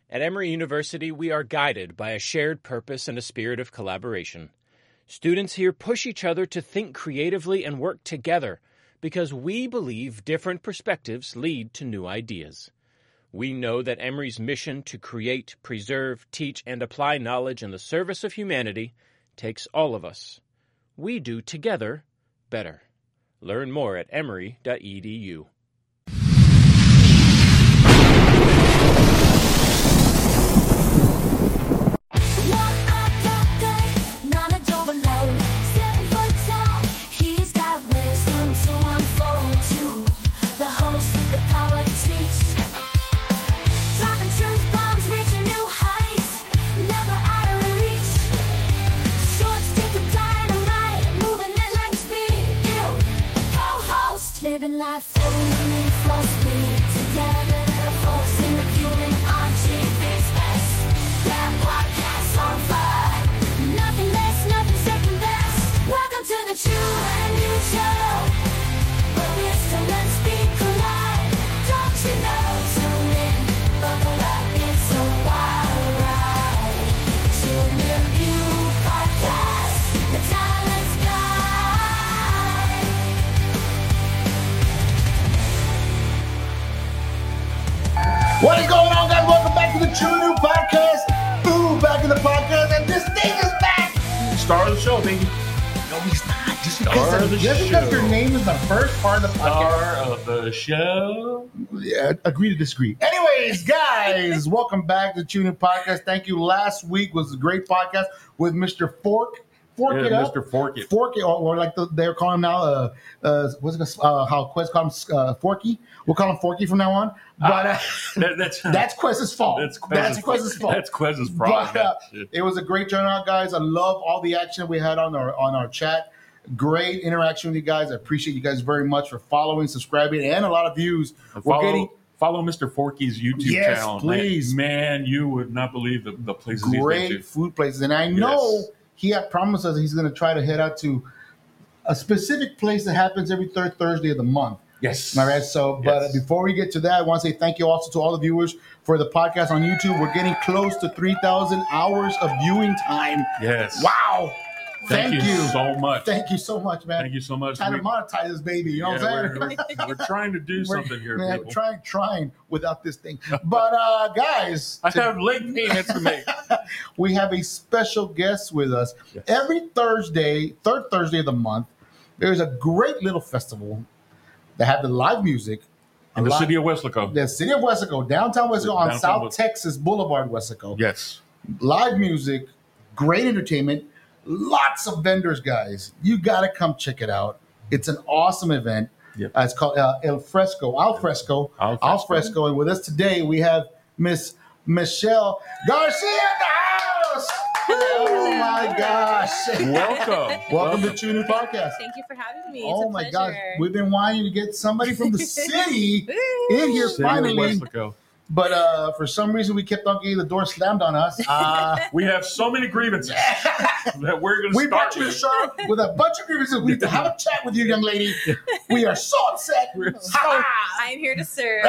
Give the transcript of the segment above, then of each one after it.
At Emory University, we are guided by a shared purpose and a spirit of collaboration. Students here push each other to think creatively and work together because we believe different perspectives lead to new ideas. We know that Emory's mission to create, preserve, teach, and apply knowledge in the service of humanity takes all of us. We do together better. Learn more at emory.edu. Living life for speed together, forcing the human on TV's best. That podcast on fire, nothing less, nothing second best. Welcome to the True and New Show, where wisdom and speed collide. Don't you know? Tune in, buckle up, it's a wild ride. True and New Podcast, the talent's guide. What is going on, guys? Welcome back to the True New Podcast. Ooh, back in the podcast, and this thing is back. Star of the show, baby. No, he's not. Just Star of the because your show. name is the first part of the podcast. Star of the show. Yeah, agree to disagree. Anyways, guys, welcome back to the True New Podcast. Thank you. Last week was a great podcast with Mr. Fork. Fork Yeah, it up. Mr. Fork It. Fork it, or like they're calling him now. What's it? How Quest calls him Forky. We'll call him Forky from now on. But that's Quest's fault. That's Quest's fault. That's Quest's problem. But, it was a great turnout, guys. I love all the action we had on our chat. Great interaction with you guys. I appreciate you guys very much for following, subscribing, and a lot of views. Follow Mr. Forky's YouTube Yes, channel. please. Man, you would not believe the places he's been great to. food places, and I know he had promised us he's going to try to head out to a specific place that happens every third Thursday of the month. Yes. All right. So, but Yes. before we get to that, I want to say thank you also to all the viewers for the podcast on YouTube. We're getting close to 3,000 hours of viewing time. Yes. Wow. Thank you so much. Thank you so much, man. Thank you so much. Trying to monetize this baby. You know what I'm saying? We're trying to do something here, Man, people. trying without this thing. But guys, I have late payments to make. we have a special guest with us. Yes. Every Thursday, third Thursday of the month, there's a great little festival that have the live music. In the city of Weslaco. The city of Weslaco, downtown Weslaco, on Downtown South Wes- Texas Boulevard, Weslaco. Yes. Live music, great entertainment, lots of vendors, guys. You got to come check it out. It's an awesome event. Yep. It's called Al Fresco. And with us today, we have Miss Michelle Garcia in the house. Oh, my gosh. Welcome to True New Podcast. Thank you for having me. Oh, It's a my pleasure. gosh. We've been wanting to get somebody from the city in here City of finally. Weslaco. But for some reason, we kept on getting the door slammed on us. We have so many grievances that we're going to We start brought you to with. show with a bunch of grievances. We need to have a chat with you, young lady. We are so upset. I'm here to serve.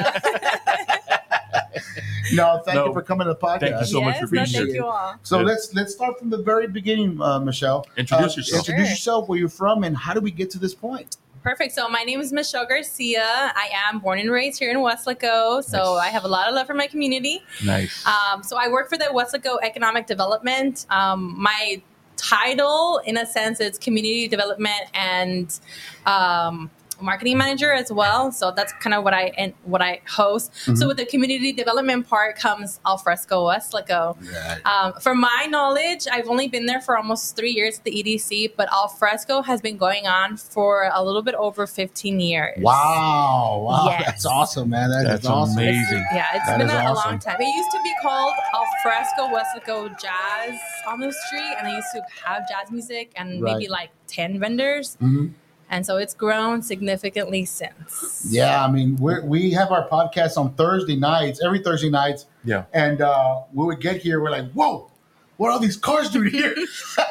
No, thank you for coming to the podcast. Thank you so much for being here. Thank you all. So Yes. let's start from the very beginning, Michelle. Introduce yourself. Introduce Sure. yourself, where you're from, and how do we get to this point? Perfect. So my name is Michelle Garcia. I am born and raised here in Weslaco. So Nice. I have a lot of love for my community. Nice. So I work for the Weslaco Economic Development. My title, in a sense, is community development and marketing manager as well. So that's kind of what I host. So with the community development part comes Alfresco Weslaco. From my knowledge, I've only been there for almost 3 years at the EDC, but Alfresco has been going on for a little bit over 15 years. Wow. Yes. That's awesome, man. That's awesome. amazing. Yeah, it's That been is a awesome. long time. It used to be called Alfresco Weslaco Jazz on the street, and they used to have jazz music and Right. maybe like 10 vendors. Mhm. And so it's grown significantly since. Yeah, I mean, we have our podcast on Thursday nights, every Thursday nights. Yeah. And when we get here, we're like, whoa, what are all these cars doing here?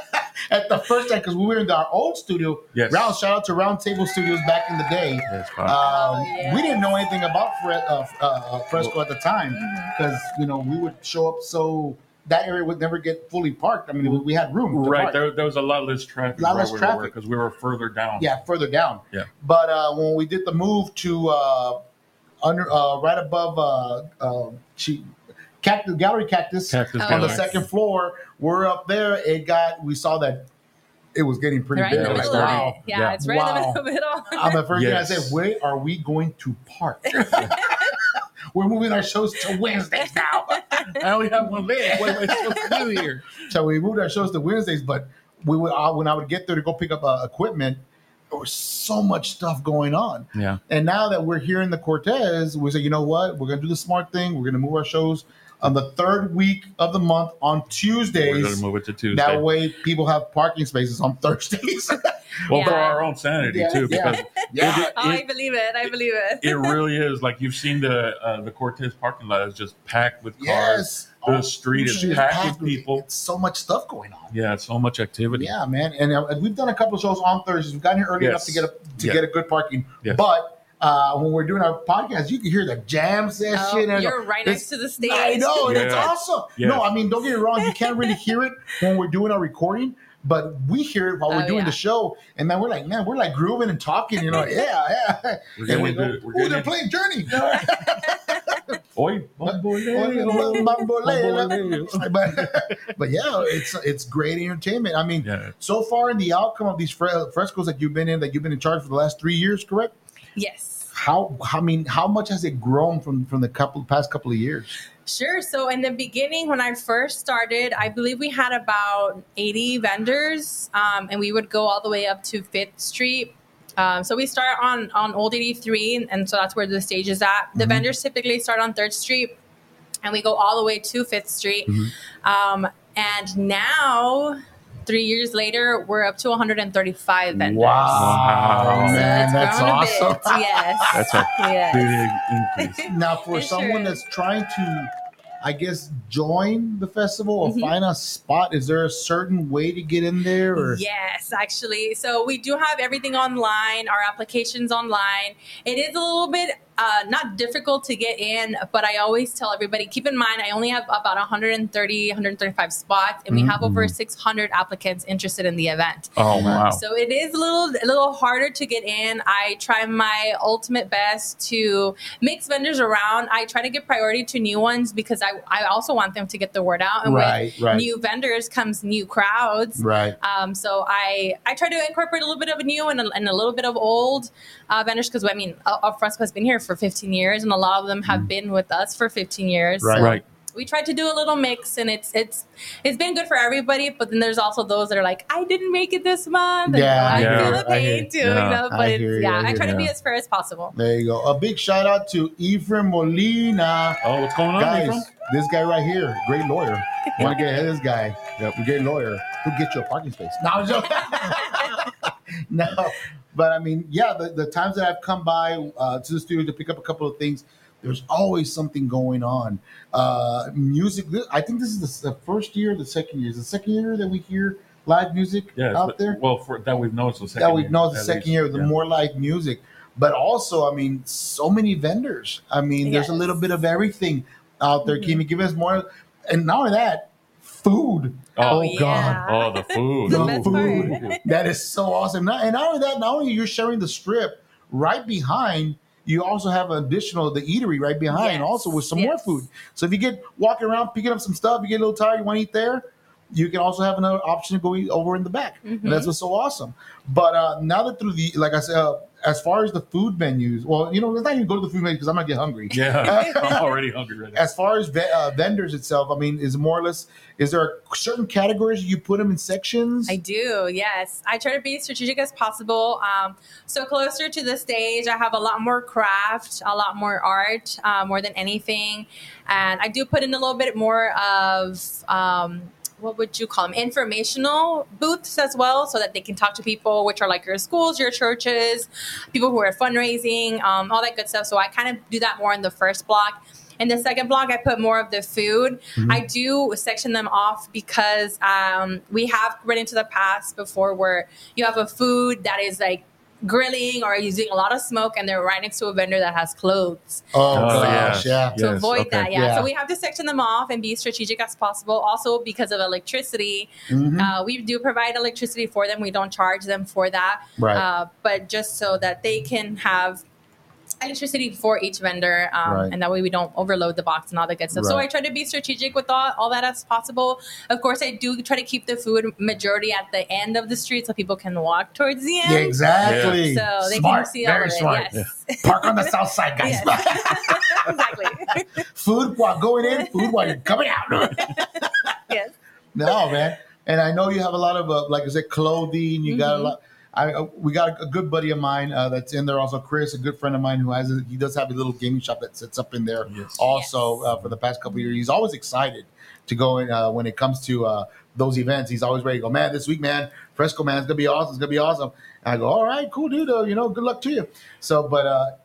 at the first time because we were in our old studio. Yes. Shout out to Round Table Studios back in the day. Yes, We didn't know anything about Fresco at the time because we would show up so that area would never get fully parked. I mean, we had room. Right, there was a lot less traffic. Because we were further down. Yeah, further down. Yeah. But when we did the move to right above Gallery Cactus on the Gallery. second floor, we're up there. We saw that it was getting pretty Right big. in the Like, middle wow. of it. Yeah, it's right in the middle. The first thing I Yes. said, where are we going to park? We're moving our shows to Wednesdays now. I only have one leg. What am I supposed to do here? So we moved our shows to Wednesdays, but we would when I would get there to go pick up equipment, there was so much stuff going on. Yeah. And now that we're here in the Cortez, we say, you know what? We're going to do the smart thing. We're going to move our shows on the third week of the month on Tuesdays. We're going to move it to Tuesday. That way people have parking spaces on Thursdays. Well, for Yeah. our own sanity, too, because I believe it. it really is. Like, you've seen the Cortez parking lot is just packed with cars. Yes. The street is packed with people. It's so much stuff going on. Yeah, so much activity. Yeah, man. And we've done a couple of shows on Thursdays. We've gotten here early enough to get a good parking. Yes. But when we're doing our podcast, you can hear the jam session. and You're right next to the stage. I know, and it's Yes. awesome. Yes. No, I mean, don't get me wrong. You can't really hear it when we're doing our recording, but we hear it while we're doing the show. And then we're like grooving and talking. Yeah. We're And getting we into- go, we're oh, getting they're into- playing Journey. Oi, bamboleo. but yeah, it's great entertainment. I mean, Yeah. so far in the outcome of these frescoes that you've been in charge for the last 3 years, correct? Yes. How much has it grown from the past couple of years? Sure. So in the beginning, when I first started, I believe we had about 80 vendors, and we would go all the way up to 5th Street. So we start on Old 83, and so that's where the stage is at. The vendors typically start on 3rd Street, and we go all the way to 5th Street. And now, 3 years later, we're up to 135 vendors. Wow, So man, it's that's grown a awesome. bit. Yes. That's a Yes. big increase. Now, for It someone sure that's trying to, I guess, join the festival or find a spot, is there a certain way to get in there? Or? Yes, actually. So we do have everything online, our application's online. It is a little bit not difficult to get in, but I always tell everybody, keep in mind, I only have about 135 spots, and we have over 600 applicants interested in the event. Oh, wow. So it is a little harder to get in. I try my ultimate best to mix vendors around. I try to give priority to new ones because I also want them to get the word out. And Right. new vendors comes new crowds. Right. So I try to incorporate a little bit of new and a little bit of old vendors because, I mean, Fresco has been here for 15 years, and a lot of them have been with us for 15 years. Right. So Right. we tried to do a little mix, and it's been good for everybody. But then there's also those that are like, I didn't make it this month. And, Yeah, I yeah, feel the I hear pain too. yeah. But I it's, hear you, I I hear try to you. be as fair as possible. There you go. A big shout out to Ephraim Molina. Oh, what's going on, Guys, Ephraim? this guy right here, great lawyer. Want to get ahead of this guy? Yep, great lawyer. Who'll get you a parking space? No, I'm joking. No, but I mean, yeah, the times that I've come by to the studio to pick up a couple of things, there's always something going on. Music. I think this is the first year, the second year. Is the second year that we hear live music out there? Well, for that we've known it's the second That we year, know it's the at second least. year, the Yeah. more live music. But also, I mean, so many vendors. I mean, there's a Yes. little bit of everything out there. Can you give us more? And not only that, food. Oh, yeah. Oh, the food. The The best food. part. That is so awesome. And not only that, not only you're sharing the strip right behind, you also have additional the eatery right behind, Yes. also with some more Yes. food. So if you get walking around picking up some stuff, you get a little tired, you want to eat there, you can also have another option to go eat over in the back. And that's what's so awesome. But now that through the, like I said, as far as the food menus, well, let's not even go to the food menu because I'm gonna get hungry. Yeah, I'm already hungry right now. As far as vendors itself, I mean, is more or less, is there certain categories you put them in sections? I do, yes. I try to be as strategic as possible. So closer to the stage, I have a lot more craft, a lot more art, more than anything. And I do put in a little bit more of, what would you call them? Informational booths as well, so that they can talk to people, which are like your schools, your churches, people who are fundraising, all that good stuff. So I kind of do that more in the first block. In the second block, I put more of the food. I do section them off because we have run into the past before where you have a food that is like grilling or using a lot of smoke, and they're right next to a vendor that has clothes. Oh, yes. gosh, yeah. To Yes, avoid okay. that, yeah. Yeah. So we have to section them off and be strategic as possible. Also, because of electricity, we do provide electricity for them. We don't charge them for that, Right. but just so that they can have electricity for each vendor, Right. and that way we don't overload the box and all that good stuff. So Right. I try to be strategic with all that as possible. Of course, I do try to keep the food majority at the end of the street so people can walk towards the end. Yeah, exactly. So they Smart, can see all very of it. smart. Yes. Park on the south side, guys. Yes. Exactly. Food while going in, food while you're coming out. Yes. No, man. And I know you have a lot of, like I said, clothing. You got a lot. We got a good buddy of mine that's in there also, Chris, a good friend of mine who he does have a little gaming shop that sits up in there also for the past couple of years. He's always excited to go in when it comes to those events. He's always ready to go, man, this week, man, Fresco, man, it's going to be awesome. It's going to be awesome. And I go, all right, cool, dude. Good luck to you. So, but,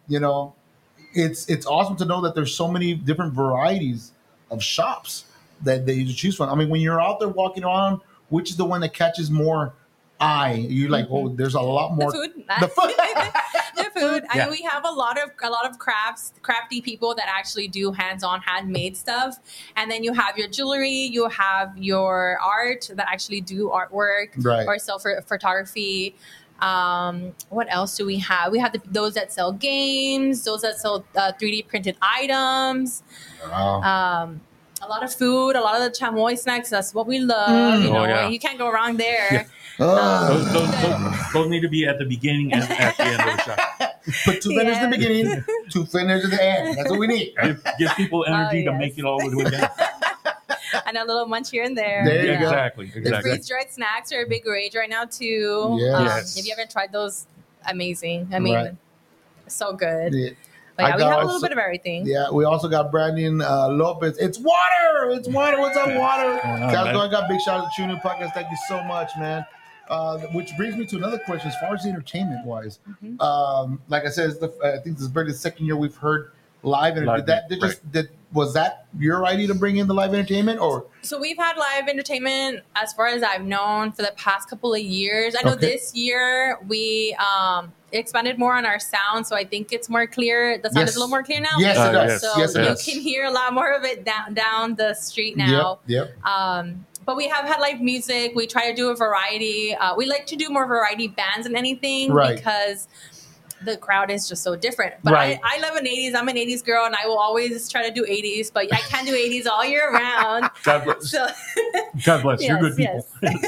it's awesome to know that there's so many different varieties of shops that you choose from. I mean, when you're out there walking around, which is the one that catches more eye? You're like, oh, there's a lot more. The food. The food. The food. I Yeah. mean, we have a lot of crafty people that actually do hands-on, handmade stuff. And then you have your jewelry, you have your art that actually do artwork Right. or sell for photography. What else do we have? We have those that sell games, those that sell 3D printed items. Wow. A lot of food, a lot of the chamoy snacks. That's what we love. You know, Oh, yeah. you can't go wrong there. Those need to be at the beginning and at the end of the shop. Put two fingers in the Yeah. beginning, two fingers at the end. That's what we need. Give people energy to yes. make it all the way down. And a little munch here and there. There you Yeah. go. Exactly. Freeze dried snacks are a big rage right now too. Yes. If you haven't tried those, amazing. I mean, Right. so good. Yeah. But yeah, I we have got a little also- bit of everything. Yeah, we also got Brandon Lopez. It's water. It's water. What's up, water? Guys, I got big shout out to Tune In Podcast. Thank you so much, man. Which brings me to another question as far as entertainment wise. Like I said, I think this is the second year we've heard live. And Live, was that your idea to bring in the live entertainment, or? So we've had live entertainment as far as I've known for the past couple of years. I know Okay. this year we expanded more on our sound, so I think it's more clear. The sound Yes. is a little more clear now. Yes, it does. yes. So Yes, it you does. can hear a lot more of it down the street now. Yep. But we have had live music. We try to do a variety. We like to do more variety bands than anything Right. because the crowd is just so different. But Right. I love an 80s. I'm an 80s girl, and I will always try to do 80s, but I can't do 80s all year round. God bless. So, God bless. You're good people.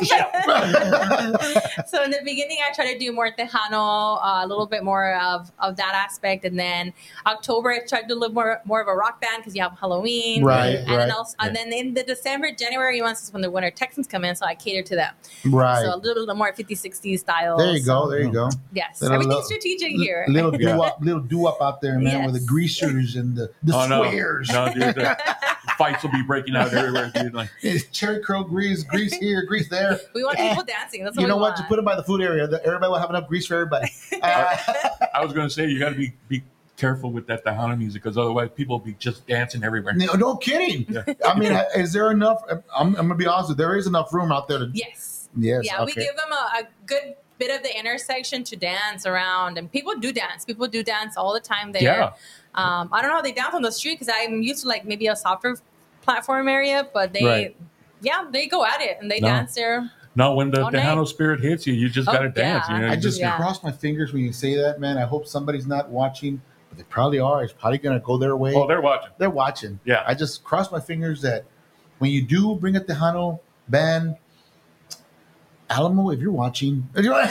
So in the beginning, I tried to do more Tejano, a little bit more of that aspect. And then October, I tried to do a little more of a rock band because you have Halloween. Right, And right. then also, and then in the December, January months is when the Winter Texans come in, so I cater to them. Right. So a little more 50s, 60s style. There you go. So, There you go. yes. Little- Everything's strategic here. Little do up out there, man, with the Yes. greasers and the Oh, no. squares. No, dude. The fights will be breaking out everywhere, dude. Like, It's cherry curl grease here, grease there. We want people dancing. That's what You know we what? want. Just put them by the food area. Everybody will have enough grease for everybody. I was going to say, you got to be careful with that Tejano music because otherwise people will be just dancing everywhere. No kidding. Yeah. I mean, is there enough? I'm going to be honest with you. There is enough room out there to. Yes. Yes. Yeah, we okay. give them a good bit of the intersection to dance around, and people do dance. People do dance all the time there. Yeah. I don't know how they dance on the street because I'm used to like maybe a softer platform area, but they, Right. they go at it and they No. dance there. No, when the All night. Tejano spirit hits you, you just Oh, got to dance. yeah. You know, I you just Yeah. cross my fingers when you say that, man. I hope somebody's not watching, but they probably are. It's probably going to go their way. Oh, they're watching. They're watching. Yeah. I just cross my fingers that when you do bring a Tejano band, Alamo, if you're watching,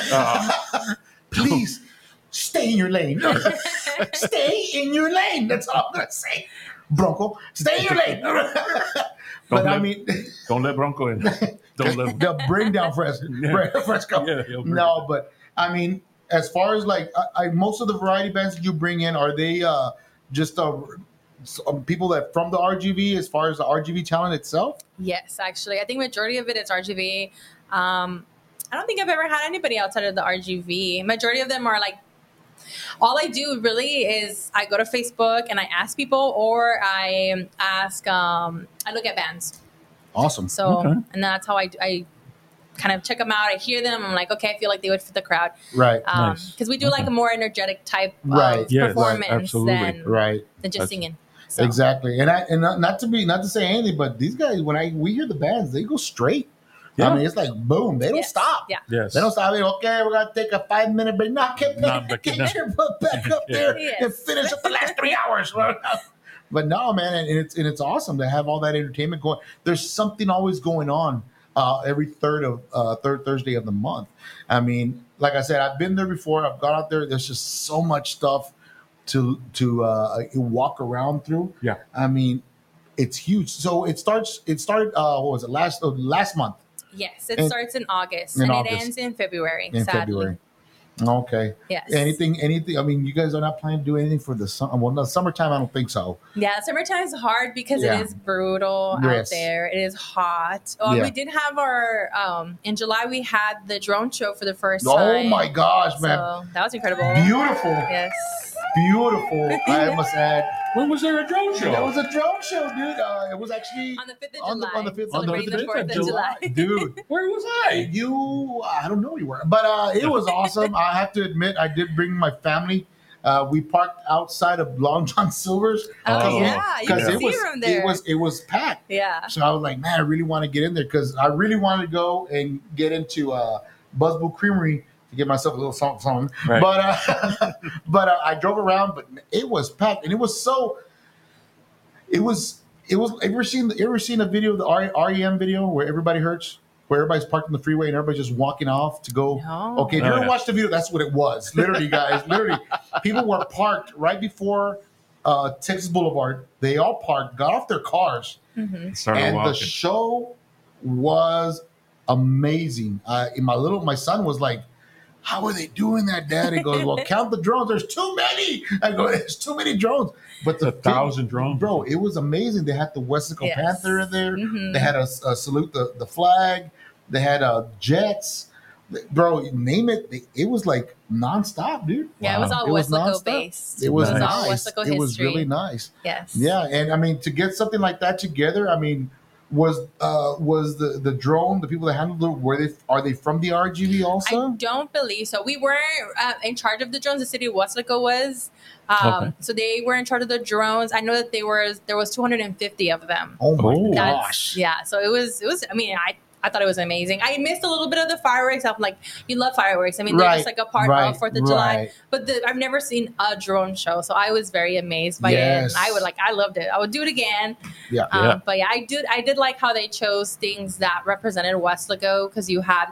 please stay in your lane. Stay in your lane. That's all I'm gonna say. Bronco, stay in your lane. But I mean, Don't let Bronco in. Don't let him. they'll bring down Fresco. Yeah. Fresco. Yeah, he'll bring No, but I mean, as far as like, most of the variety bands that you bring in, are they just people that from the RGV? As far as the RGV talent itself, Yes, actually, I think majority of it is RGV. I don't think I've ever had anybody outside of the RGV. Majority of them are like all I do really is I go to Facebook and I ask people, or I ask, I look at bands. Awesome. So, and that's how I kind of check them out. I hear them. I'm like, okay, I feel like they would fit the crowd. Right. Because we do like a more energetic type Right. of Yes, performance absolutely. than just singing. So. Exactly. And not to say anything, but these guys, we hear the bands, they go straight. Yeah. I mean, it's like boom, they don't stop. Yeah. Yes. They don't stop. They, okay, we're gonna take a 5-minute break. No, get your butt back up there and finish up the last 3 hours. But no, man, and it's awesome to have all that entertainment going. There's something always going on every third Thursday of the month. I mean, like I said, I've been there before. I've gone out there. There's just so much stuff to walk around through. Yeah. I mean, it's huge. So it started. What was it? Last month. Yes, it starts in August in and August. it ends in February. In sadly. February. Okay. Yes. Anything? I mean, you guys are not planning to do anything for the summer. Well, no, summertime, I don't think so. Yeah, summertime is hard because Yeah. it is brutal Yes. out there. It is hot. Yeah. We did have our in July. We had the drone show for the first Oh time. my gosh, man! So that was incredible. Beautiful, Yes. beautiful. I must add, When was there a drone show? there was a drone show, dude. It was actually On the 5th of on the- July. on the 5th Celebrating the 4th of July. dude. Where was I? I don't know you were, but it was awesome. I have to admit, I did bring my family. We parked outside of Long John Silver's. Oh, yeah. You can it see was, from there. It was packed. Yeah. So I was like, man, I really want to get in there because I really wanted to go and get into Buzzboo Creamery to get myself a little something. Right. But I drove around, but it was packed, and it was so. It was. Ever seen a video, the REM video where everybody hurts, where everybody's parked on the freeway and everybody's just walking off to go? No. Okay, if you ever watched the video, that's what it was. Literally, guys, people were parked right before Texas Boulevard. They all parked, got off their cars, Started and walking. the show was amazing. My son was like, "How are they doing that, Dad?" He goes, "Well, count the drones. There's too many." I go, "There's too many drones." But It's 1,000 drones. bro, it was amazing. They had the Wesco Yes. Panther in there. Mhm. They had a salute the flag. They had jets. Bro, name it. It was like nonstop, dude. Yeah, it was all It was Westlaco nonstop. based. It was all nice. Westlaco It was history. really nice. Yes. Yeah, and I mean to get something like that together, I mean, was the drone, the people that handled it, are they from the RGV also? I don't believe so. We weren't in charge of the drones. The city of Westlaco was. Okay. So they were in charge of the drones. I know that there was 250 of them. Oh my Oh. gosh! Yeah. So it was. I mean, I thought it was amazing. I missed a little bit of the fireworks. I'm like, you love fireworks. I mean, they're Right, just like a part right, of 4th of July. right. But I've never seen a drone show, so I was very amazed by Yes. it. And I loved it. I would do it again. Yeah. Yeah. But yeah, I did like how they chose things that represented Westlaco because you had,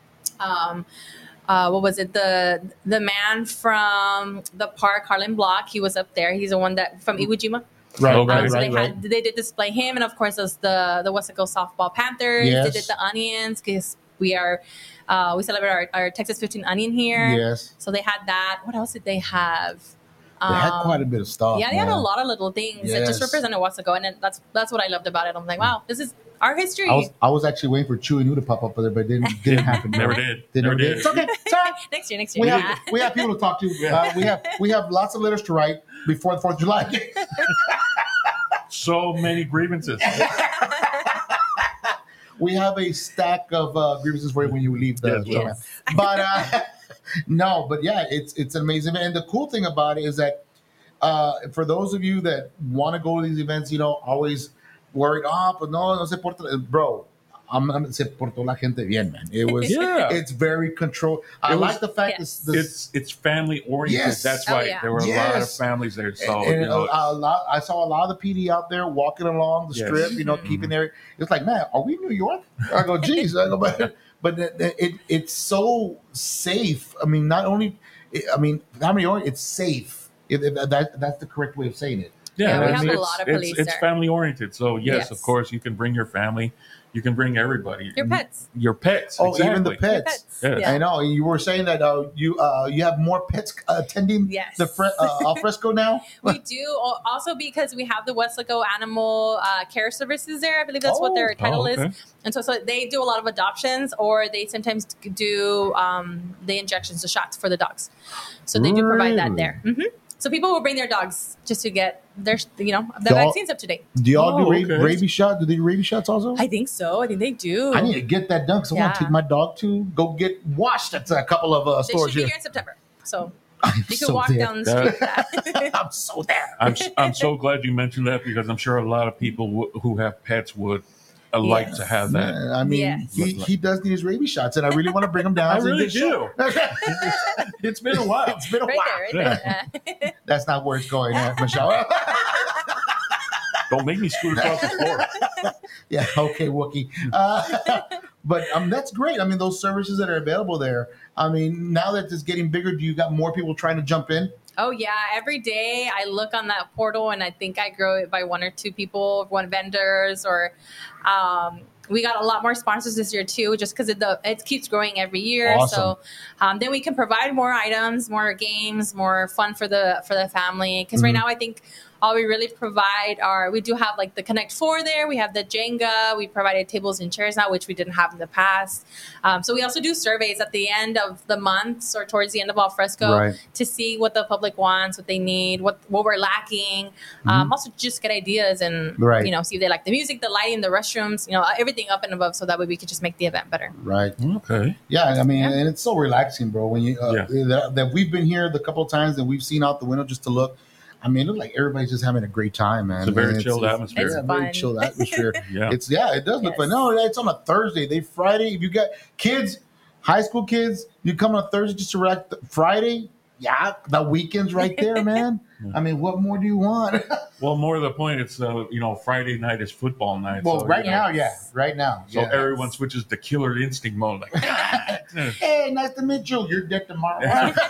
what was it? The man from the park, Harlan Block. He was up there. He's the one that from Iwo Jima. Right, Okay. right, So right. they did display him, and of course, there's the Westlaco softball Panthers. Yes. They did the onions because we celebrate our Texas 15 onion here. Yes, So they had that. What else did they have? they had quite a bit of stuff. Yeah, they had a man. lot of little things that just Yes. represented Westlaco, and that's what I loved about it. I'm like, wow, this is our history. I was actually waiting for Chewy New to pop up there, but it didn't happen. Never did. They never Never did. did. It's okay. It's all right. Next year. We Yeah. have people to talk to. We have lots of letters to write before the 4th of July. So many grievances. We have a stack of grievances for you when you leave the Yes. program. But no, but yeah, it's amazing. And the cool thing about it is that for those of you that want to go to these events, always worried, but no se porta, bro. Se portó la gente bien, man. It was, Yeah. it's very controlled. I It was- like the fact Yes. that It's family oriented. Yes. That's Oh, why yeah. there were a lot of Yes. families there. So and I saw a lot of the PD out there walking along the Yes. strip, keeping their. It's like, man, are we in New York? I go, geez, I go, but it's so safe. I mean, not only, I mean, how many are it's safe? That's the correct way of saying it. Yeah, we have it's- a lot of police It's there. family oriented. So yes, Yes. of course, you can bring your family. You can bring everybody. Your pets. Your pets. Oh, exactly. even the Your pets. pets. Yes. Yeah. I know. You were saying that you have more pets attending Yes. the alfresco now. We do also because we have the Wesleco Animal Care Services there. I believe that's what their title okay. is. And so they do a lot of adoptions, or they sometimes do the injections, the shots for the dogs. So they do provide that there. So people will bring their dogs just to get their, the vaccines up to date. Do y'all do okay. rabies shot? Do they do rabies shots also? I think so. I think they do. I need to get that done because I want to Yeah. take my dog to go get washed at a couple of They stores should be here. here in September. So I'm you can so walk there. down the street for that. I'm so there. I'm so glad you mentioned that because I'm sure a lot of people who have pets would like Yes. to have that. Man, I mean, Yes. he does need his rabies shots, and I really want to bring him down. I so he really gets do. shot. It's been a while. It's been a Right while. there, right there. That's not where it's going, Michelle. Don't make me scoot across the floor. Yeah, okay, Wookie. But that's great. I mean, those services that are available there. I mean, now that it's getting bigger, do you got more people trying to jump in? Oh yeah, every day I look on that portal and I think I grow it by one or two people, one vendors, or we got a lot more sponsors this year too, just because it keeps growing every year. Awesome. So then we can provide more items, more games, more fun for the family. Because right now I think all we really provide we do have like the Connect 4 there. We have the Jenga. We provided tables and chairs now, which we didn't have in the past. So we also do surveys at the end of the months or towards the end of Alfresco Right. to see what the public wants, what they need, what we're lacking. Also just get ideas and, Right. see if they like the music, the lighting, the restrooms, everything up and above so that way we could just make the event better. Right. Okay. Yeah, I mean, Yeah. and it's so relaxing, bro. When you Yeah. that we've been here the couple of times that we've seen out the window just to look. I mean, it looks like everybody's just having a great time, man. It's a very And chilled atmosphere. It's Yeah, very fun. chilled atmosphere. Yeah. It does look Yes. fun. No, it's on a Thursday. Friday. If you got kids, high school kids, you come on a Thursday just to relax. Friday, yeah, the weekend's right there, man. I mean, what more do you want? Well, more to the point, it's Friday night is football night. Well, so, right you know, now, yeah, right now. So yeah. everyone switches to killer instinct mode. Like, Hey, nice to meet you. You're dead tomorrow.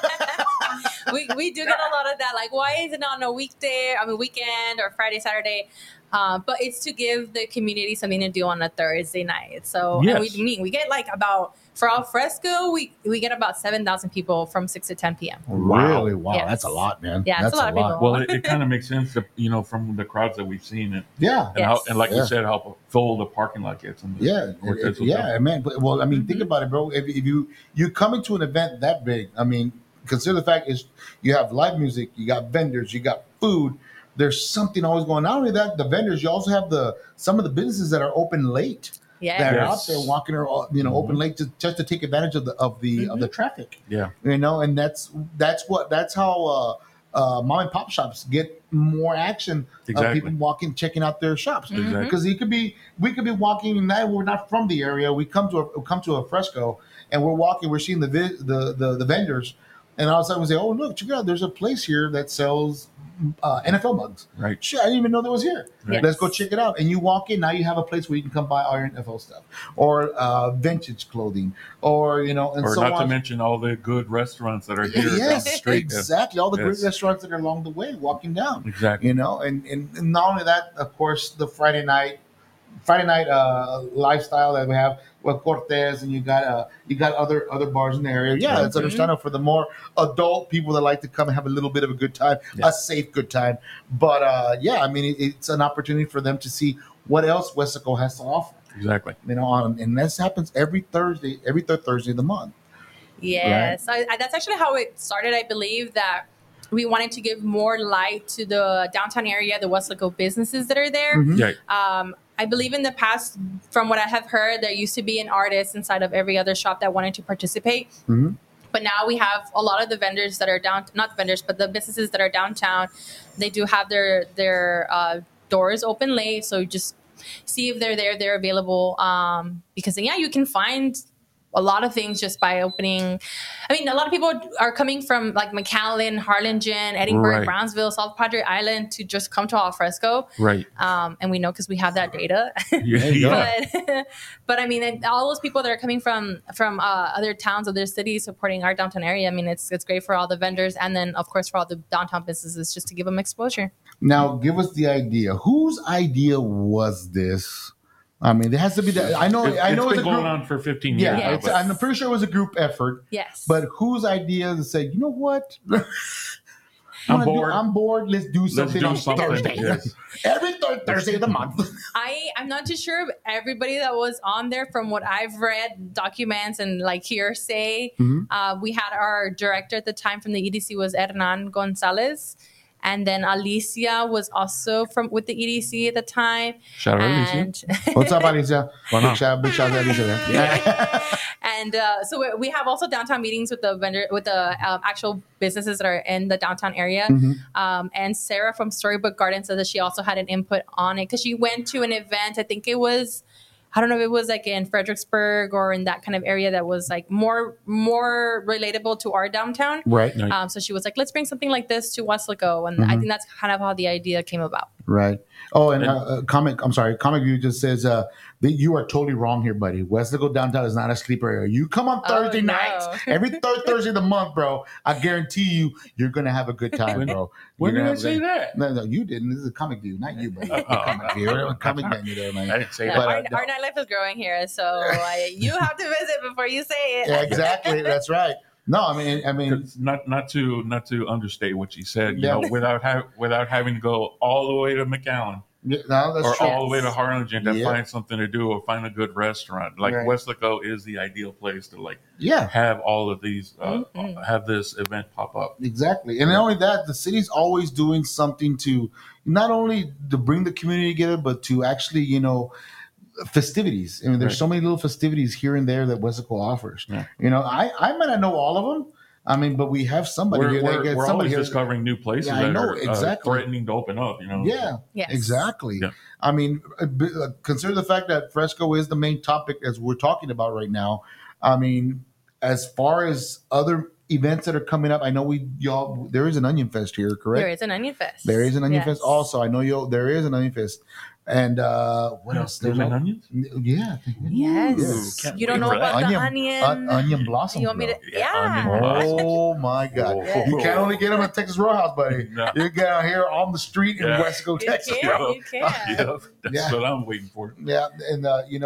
we do get a lot of that. Like, why is it not on a weekend or Friday, Saturday? But it's to give the community something to do on a Thursday night. So Yes. and we get like for Alfresco, we get about 7,000 people from 6 to 10 p.m. Really? Wow, Yes. that's a lot, man. Yeah, it's that's a lot of people. well, it kind of makes sense, from the crowds that we've seen it. Yeah. And, Yes. and like Yeah. you said, how full the parking lot gets. In the Yeah, Cortez Hotel. yeah, man. But, well, I mean, think about it, bro. If you coming to an event that big, I mean, consider the fact is you have live music, you got vendors, you got food. There's something always going on. Not only that, the vendors, you also have some of the businesses that are open late. That are Yeah. out Yes. there walking, open late just to take advantage of the traffic. Yeah. And that's how mom and pop shops get more action. Exactly. People walking, checking out their shops. Exactly. Because we could be walking, and now we're not from the area. We come to a Fresco, and we're walking. We're seeing the vendors, and all of a sudden we say, "Oh, look, check it out! There's a place here that sells NFL mugs." Right. Shit, I didn't even know that was here. Yes. Let's go check it out. And you walk in, now you have a place where you can come buy all your NFL stuff, or vintage clothing, or and Or so not on. to mention all the good restaurants that are here down the Yes, street. exactly. All the Yes. great restaurants that are along the way, walking down. Exactly. And not only that, of course, the Friday night lifestyle that we have with Cortez, and you got other bars in the area. Yeah, it's understandable for the more adult people that like to come and have a little bit of a good time, a safe good time. But I mean, it's an opportunity for them to see what else Wesco has to offer. Exactly. And this happens every third Thursday of the month. Yes, that's actually how it started. I believe that we wanted to give more light to the downtown area, the Wesleco businesses that are there. Yeah. I believe in the past, from what I have heard, there used to be an artist inside of every other shop that wanted to participate. But now we have a lot of the vendors that are not vendors, but the businesses that are downtown. They do have their doors open late, so just see if they're available. Because then, you can find a lot of things just by opening. I mean, a lot of people are coming from like McAllen, Harlingen, Edinburgh, Right. Brownsville, South Padre Island to just come to Alfresco. Right. And we know because we have that data. Yeah. But I mean, and all those people that are coming from other towns, other cities, supporting our downtown area. I mean, it's great for all the vendors, and then of course for all the downtown businesses, just to give them exposure. Now, give us the idea. Whose idea was this? I mean, there has to be that. I know It's it's been a going group. on for 15 years. Yeah, now, Yes. but- I'm pretty sure it was a group effort. Yes. But whose idea to say, you know what? I'm bored. I'm bored. Let's do Let's something do on something. Thursday. Yes. Every Thursday of the month. I'm not too sure of everybody that was on there. From what I've read, documents and like hearsay, we had our director at the time from the EDC was Hernan Gonzalez, and then Alicia was also with the EDC at the time. Shout out Alicia. And What's up, Alicia? Why not? Big shout out to Alicia. and so we have also downtown meetings with the vendor, with the actual businesses that are in the downtown area. And Sarah from Storybook Garden says that she also had an input on it because she went to an event. I think it was, I don't know if it was like in Fredericksburg or in that kind of area that was like more relatable to our downtown. Right. So she was like, let's bring something like this to Weslaco. And I think that's kind of how the idea came about. Right. Oh, and Comic View just says that you are totally wrong here, buddy. Weslaco downtown is not a sleeper area. You come on Thursday no. nights, every third Thursday of the month, bro. I guarantee you're gonna have a good time, bro. When You're did gonna I have say a- that? No, you didn't. This is a Comic View, not you, buddy. Comic View, Comic View there, I man. didn't say Yeah, that. But, our nightlife is growing here, so you have to visit before you say it. Yeah, exactly. That's right. No, I mean, Not to understate what you said, Yeah. without having to go all the way to McAllen no, that's or true. all the way to Harlingen to Yeah. find something to do or find a good restaurant. Like Right. Weslaco is the ideal place to Yeah, have all of these, have this event pop up. exactly. And not only that, the city's always doing something to not only to bring the community together, but to actually, festivities. I mean, there's Right. so many little festivities here and there that Weslaco offers. Yeah. I might not know all of them. I mean, but we have somebody here that gets We're somebody always here. discovering new places Yeah, I that know, are exactly. threatening to open up. Yeah, Yes. exactly. Yeah. I mean, consider the fact that Fresco is the main topic as we're talking about right now. I mean, as far as other events that are coming up, I know there is an Onion Fest here, correct? There is an Onion Fest. There is an Onion Yes. Fest also. I know there is an Onion Fest. And what else? There's an onions. Yeah. Yes. Yes. Can't You don't wait know for about that. the onion. Onion blossom. You want me to? Yeah, Yeah. onion blossom. Oh my God! Oh. You can't only get them at Texas Roadhouse, buddy. No. You get out here on the street in Yeah. Weslaco, You Texas. can. You can. Yeah, that's Yeah. what I'm waiting for. Yeah, and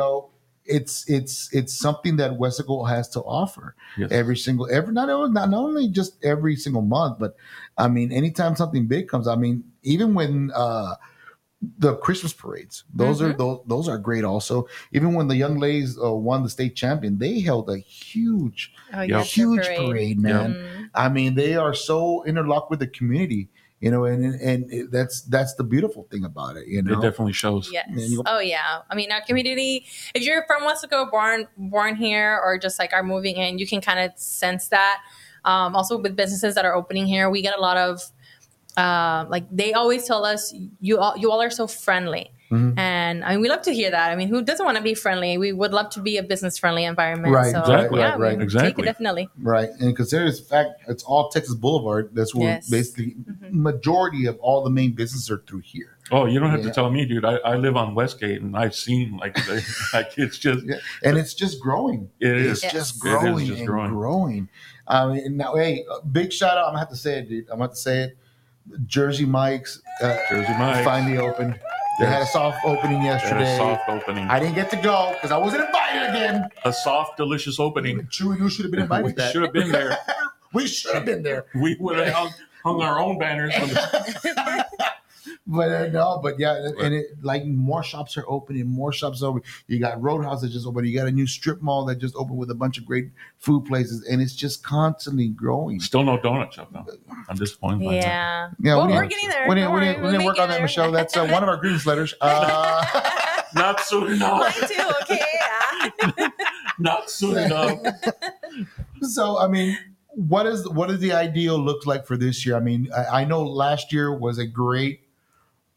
it's something that Weslaco has to offer Yes. not only just every single month, but I mean anytime something big comes. I mean even when the Christmas parades, those are great. Also, even when the young ladies won the state champion, they held a huge Oh, Yep. yes, huge the parade, man. Mhm. I mean, they are so interlocked with the community, and that's the beautiful thing about it, It definitely shows. Yes. And you- Oh yeah. I mean, our community. If you're from Weslaco, born here, or just like are moving in, you can kind of sense that. Also, with businesses that are opening here, we get a lot of like they always tell us you all are so friendly. Mm-hmm. And I mean, we love to hear that. I mean, who doesn't want to be friendly? We would love to be a business-friendly environment. Right, So, exactly, yeah, right, we take exactly. it definitely. Right, and consider the fact it's all Texas Boulevard. That's where Yes. basically majority of all the main businesses are through here. Oh, you don't have Yeah. to tell me, dude. I live on Westgate, and I've seen like it's just Yeah. And it's just growing. It It's is. just It is growing just and growing. growing. Now, hey, big shout out. I'm gonna have to say it, dude. I'm gonna have to say it. Jersey Mike's Jersey Mike's. finally opened. They had a soft opening a yesterday. soft opening, I didn't get to go because I wasn't invited again. a soft, delicious opening. True, you should have been invited. We to that. should have been there. We should have been there. We would have hung our own banners. On the, But no, but yeah, and it like more shops are opening, more shops are open. You got Roadhouse that just opened. You got a new strip mall that just opened with a bunch of great food places, and it's just constantly growing. Still no donut shop though. I'm disappointed. By that. Yeah. Yeah, Well, we we're didn't- getting there. We Don't worry, didn't we'll work make on it that, there. Michelle. That's one of our grievance letters. Not soon enough. Mine too. Okay. Not soon enough. So, I mean, what does the ideal look like for this year? I mean, I know last year was a great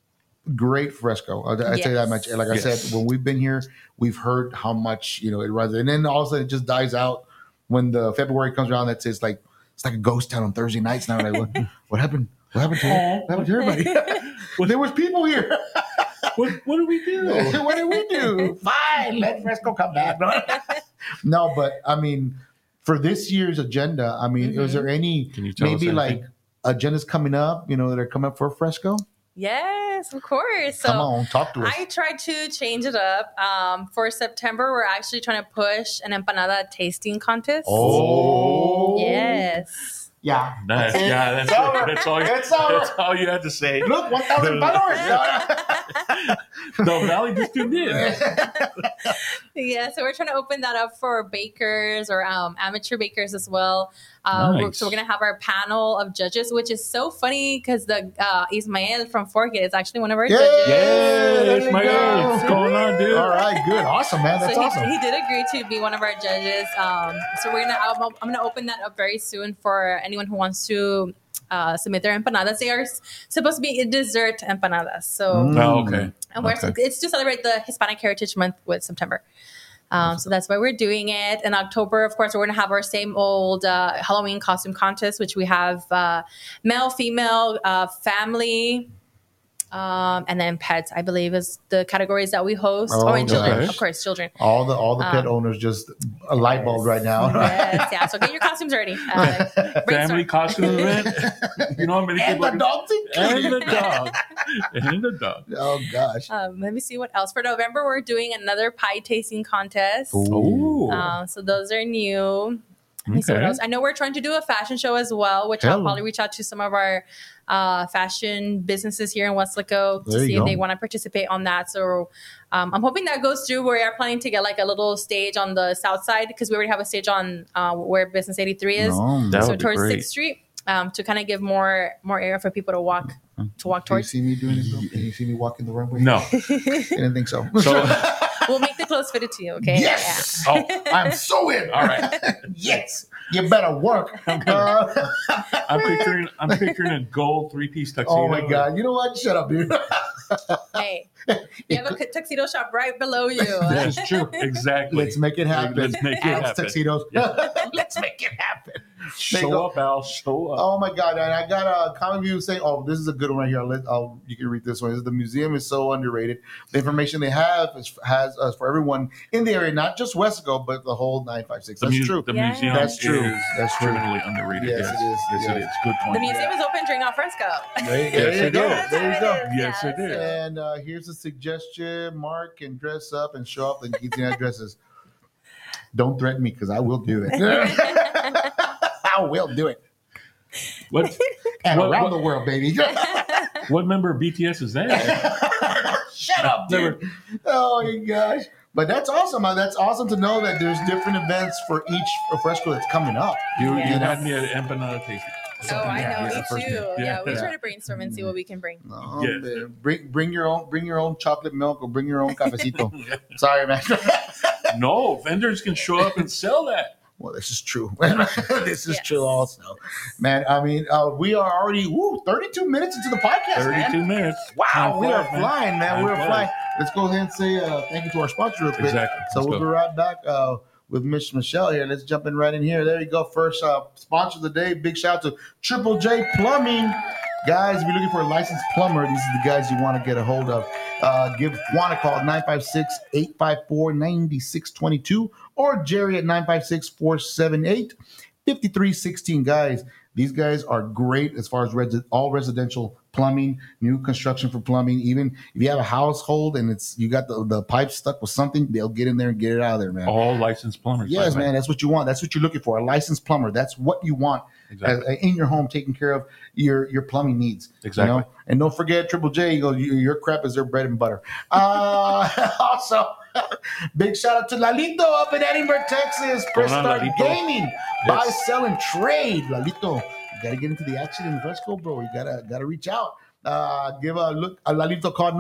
great fresco. I say that much. And like I said, when we've been here, we've heard how much it rises, and then all of a sudden it just dies out when the February comes around. It's like a ghost town on Thursday nights now. Like, what happened? What happened to everybody? There was people here. What did we do? What did we do? Fine, let Fresco come back. No, but I mean, for this year's agenda, I mean, is there any maybe like agendas coming up? That are coming up for Fresco? Yes, of course. So come on, talk to us. I tried to change it up. For September, we're actually trying to push an empanada tasting contest. Oh, yes. Yeah. Nice. Yeah, that's all you had to say. Look, 1,000 followers. The Valley just tuned in. Yeah, so we're trying to open that up for bakers or amateur bakers as well. Nice. So we're going to have our panel of judges, which is so funny because the Ismael from Forget is actually one of our judges. Yes, Ismael. What's going on, dude? All right, good. Awesome, man. That's awesome. He did agree to be one of our judges. So I'm going to open that up very soon for anyone who wants to submit their empanadas. They are supposed to be dessert empanadas. So, okay. And it's to celebrate the Hispanic Heritage Month with September. So that's why we're doing it. In October, of course, we're going to have our same old Halloween costume contest, which we have male, female, family, and then pets, I believe, is the categories that we host. And children, of course, children. All the pet owners just a light bulb right now. Yes, yeah. So get your costumes ready. Family costume event. You know how many people? And the dog thing. And the dog. Oh gosh. Let me see what else. For November, we're doing another pie tasting contest. Ooh. So those are new. Let me see what else. I know we're trying to do a fashion show as well, which I'll probably reach out to some of our fashion businesses here in Weslaco to see if they want to participate on that. So I'm hoping that goes through. We are planning to get like a little stage on the south side because we already have a stage on where Business 83 is. So towards 6th Street to kind of give more area for people to walk towards. Can you see me doing it? Can you see me walking the runway? No. I didn't think so. We'll make the clothes fitted to you, okay? Yes. Oh, I'm so in. all right. Yes. You better work. I'm picturing a gold 3-piece tuxedo. Oh my God. You know what? Shut up, dude. Hey, you have a tuxedo shop right below you. That's true. Exactly. Let's make it happen. Let's make it happen. Tuxedos. Let's make it happen. Show up, Al. Show up. Oh my God. And I got a comment view saying, oh, this is a good one right here. You can read this one. The museum is so underrated. The information they have has for everyone in the area, not just Weslaco, but the whole 956. That's true. The museum That's true. That's criminally underrated. Yes, it is. Yes, it is. Good point. The museum is open during alfresco. There you go. Yes, it is. And here's a suggestion. Mark can dress up and show up in quinceañera dresses. Don't threaten me because I will do it. I will do it. Around the world, baby. What member of BTS is that? Shut up, dude. Oh, my gosh. But that's awesome. That's awesome to know that there's different events for each fresco that's coming up. You had me at empanada tasting. Oh, I know, me too. Yeah. We try to brainstorm and see what we can bring. Oh, man. Bring your own chocolate milk or bring your own cafecito. Sorry, man. No, vendors can show up and sell that. Well, this is true. This is true also. Man, I mean, we are already 32 minutes into the podcast, 32 minutes. Wow, we are flying, man. We are flying. Let's go ahead and say thank you to our sponsor real quick. Exactly. So we'll be right back with Miss Michelle here. Let's jump in right in here. There you go. First sponsor of the day. Big shout out to Triple J Plumbing. Guys, if you're looking for a licensed plumber, these are the guys you want to get a hold of. Give Juan a call at 956-854-9622 or Jerry at 956-478-5316. Guys, these guys are great as far as all residential plumbing, new construction for plumbing. Even if you have a household and you got the pipe stuck with something, they'll get in there and get it out of there, man. All licensed plumbers. Yes, man. That's what you want. That's what you're looking for. A licensed plumber. That's what you want in your home, taking care of your plumbing needs. Exactly. You know? And don't forget, Triple J, your crap is their bread and butter. Also, big shout out to Lalito up in Edinburgh, Texas. Press Start Gaming. Buy, sell, and trade. Lalito, you got to get into the action in Fresco, bro. You gotta reach out. Give a look. Lalito called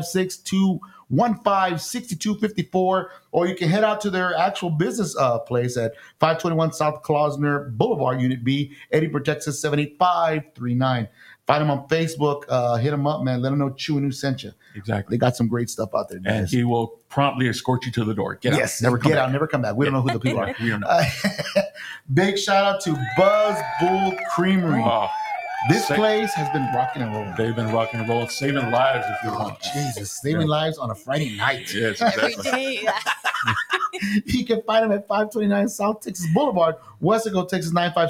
956-215-6254, or you can head out to their actual business place at 521 South Klausner Boulevard, Unit B, Edinburgh, Texas 78539. Find them on Facebook. Hit them up, man. Let them know Chew and New sent you. Exactly. They got some great stuff out there, guys. And he will promptly escort you to the door. Get out. Never come get back. out. Never come back. We don't know who the people are. We don't know. Big shout out to Buzz Bull Creamery. Oh, This place has been rocking and rolling. they've been rocking and rolling, saving lives if you want. Jesus, saving lives on a Friday night. Yes, Every exactly. day. You can find them at 529 South Texas Boulevard, Westaco, Texas,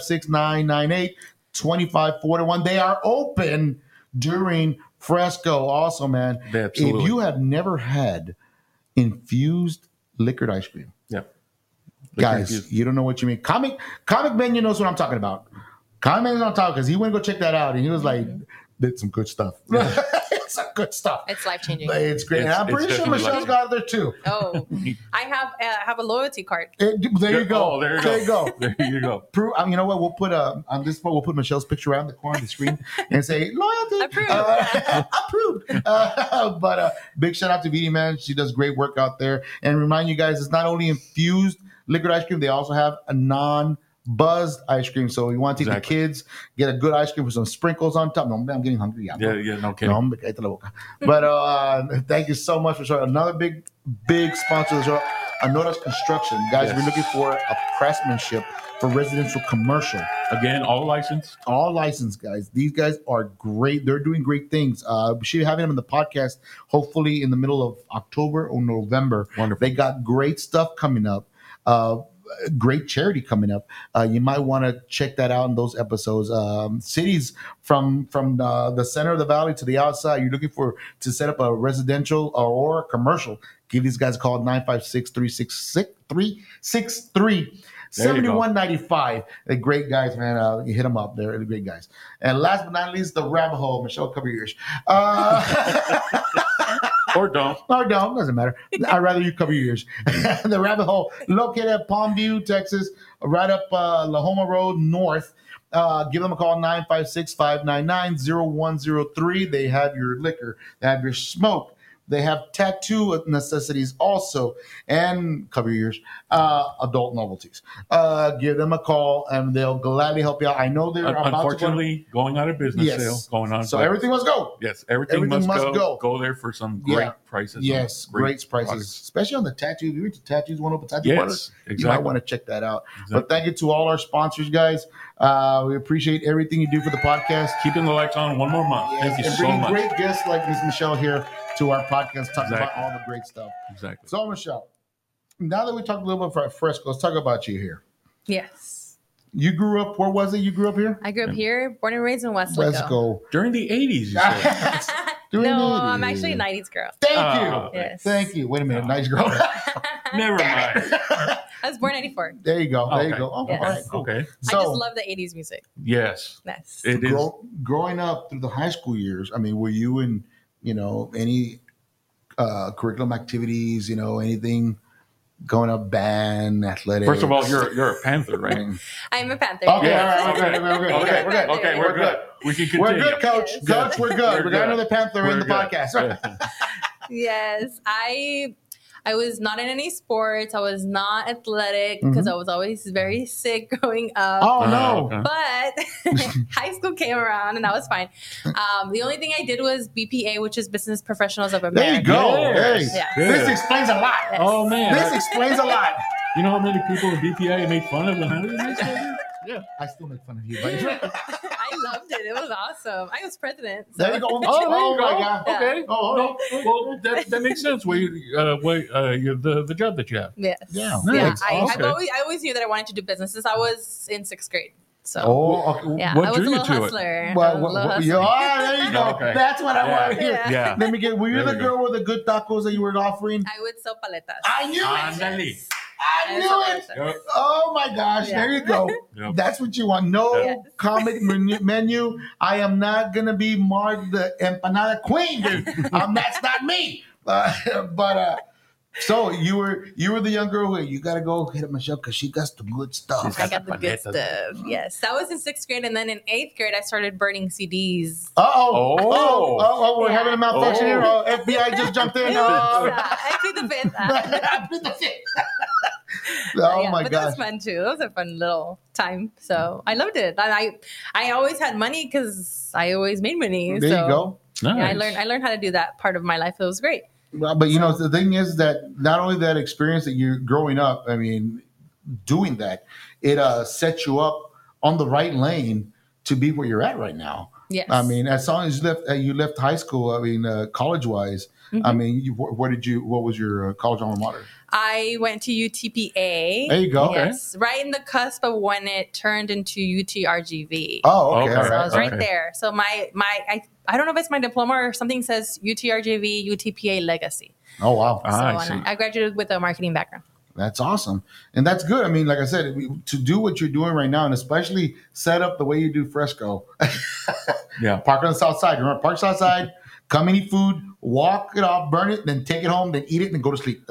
956-998-2541. They are open during Fresco. Also, man, Absolutely. if you have never had infused liquored ice cream, guys, you don't know what you mean. Comic Menu knows what I'm talking about. Comic Menu knows what I'm talking because he went to go check that out and he was like, "Did some good stuff." It's some good stuff. It's life changing. It's great. And I'm It's pretty sure definitely Michelle's life-changing. got it there too. Oh, I have a loyalty card. There you go. Oh, there you There you go. There you go. You know what? We'll put on this point. We'll put Michelle's picture around the corner of the screen and say loyalty Approved. approved. But big shout out to Vidi, man. She does great work out there. And remind you guys, it's not only infused liquid ice cream. They also have a non-buzzed ice cream. So you want to take the kids, get a good ice cream with some sprinkles on top. No, I'm getting hungry. Yeah, no kidding. No, hombre, cállate la boca. But thank you so much for showing another big sponsor of the show, Anora's Construction. Guys, Yes. we're looking for a craftsmanship for residential commercial. Again, all licensed. All licensed, guys. These guys are great. They're doing great things. We should be having them in the podcast hopefully in the middle of October or November. Wonderful. They got great stuff coming up. Great charity coming up. You might want to check that out in those episodes. Cities from the center of the valley to the outside. You're looking to set up a residential or a commercial. Give these guys a call 956-363-7195. They're great guys, man. You hit them up. They're great guys. And last but not least, the rabbit hole. Michelle, cover your ears. Or don't. Or don't, doesn't matter. I'd rather you cover your ears. The rabbit hole, located at Palmview, Texas, right up La Homa Road North. Give them a call, 956-599-0103. They have your liquor. They have your smoke. They have tattoo necessities also, and cover your ears, adult novelties. Give them a call, and they'll gladly help you out. I know they're Unfortunately, going out of business sale going on. So but everything must go. Yes, everything must go. Go there for some great prices. Yes, great prices, products. especially on the tattoo. If you're into tattoos, want to open tattoo parlors, exactly. you might want to check that out. But thank you to all our sponsors, guys. We appreciate everything you do for the podcast. Keeping the lights on one more month. Yes, Thank you and so bringing much. great guests like Miss Michelle here to our podcast, talking about all the great stuff. Exactly. So, Michelle, now that we talked a little bit about Fresco, let's talk about you here. Yes. You grew up, where was it? You grew up here? I grew up here, born and raised in Westlaco. Fresco. During the 80s, you said. No, I'm actually a 90s girl. Thank Oh, you. Yes. Thank you. Wait a minute. Nice girl. Never mind. I was born in 94. There you go. There you Okay. go. Oh, Yes. all right, cool. Okay. I So, just love the 80s music. Yes. Yes. It is. growing up through the high school years, I mean, were you in, any curriculum activities, anything going up, band, athletics? First of all, you're a Panther, right? I'm a Panther. Okay, Yeah. all right, we're good. Okay, We're good. okay, we're good. We can continue. We're good, Coach. Yes. Coach, we're good. We got good. another Panther in We're the good. podcast. Yes. I was not in any sports. I was not athletic because I was always very sick growing up. Oh, no. Okay. But high school came around and I was fine. The only thing I did was BPA, which is Business Professionals of America. There you go. Yes. Hey, Yeah. this explains a lot. Yes. Oh, man. This explains a lot. You know how many people in BPA made fun of the 100? Yeah. I still make fun of you, but I loved it. It was awesome. I was president. so- there you go. Oh, there you my go. God. Okay. Oh, No, well, that makes sense. The job that you have. Yes. Yeah. Yeah. Nice. I Okay. always knew that I wanted to do business since I was in 6th grade. So Oh, okay. yeah, What I was a drew you little to it? hustler. Well, I was a little hustler. there you go. Okay. That's what I Yeah. want to hear. Yeah. Yeah. Let me get. Were you There the we girl with the good tacos that you were offering? I would sell paletas. I knew it. Ándale. I knew it. Yep. Oh my gosh! Yeah. There you go. Yep. That's what you want. No Yes. comic menu. I am not gonna be Mark the empanada queen. That's not me. So you were the young girl who you gotta go hit up Michelle because she got some good stuff. I got the good Paletas. stuff. Yes, that was in 6th grade, and then in 8th grade, I started burning CDs. Oh, we're Yeah. having a malfunction here. Oh, FBI just jumped in. I plead the fifth. Oh my but gosh. that was fun too. That was a fun little time. So I loved it. And I always had money because I always made money. There so, you go. Yeah, I Nice. learned how to do that part of my life. It was great. Well, but the thing is that not only that experience that you're growing up, I mean, doing that, it sets you up on the right lane to be where you're at right now. Yes. I mean, as long as you left high school, I mean, college wise, I mean, what was your college alma mater? I went to UTPA. There you go. Yes, right in the cusp of when it turned into UTRGV. Oh, okay. Okay. All So I was right. right there. So I don't know if it's my diploma or something says UTRGV, UTPA Legacy. Oh, wow. I So see. I graduated with a marketing background. That's awesome. And that's good. I mean, like I said, to do what you're doing right now, and especially set up the way you do Fresco, Yeah. park on the south side. Remember, park south side, come and eat food, walk it off, burn it, then take it home, then eat it, and go to sleep.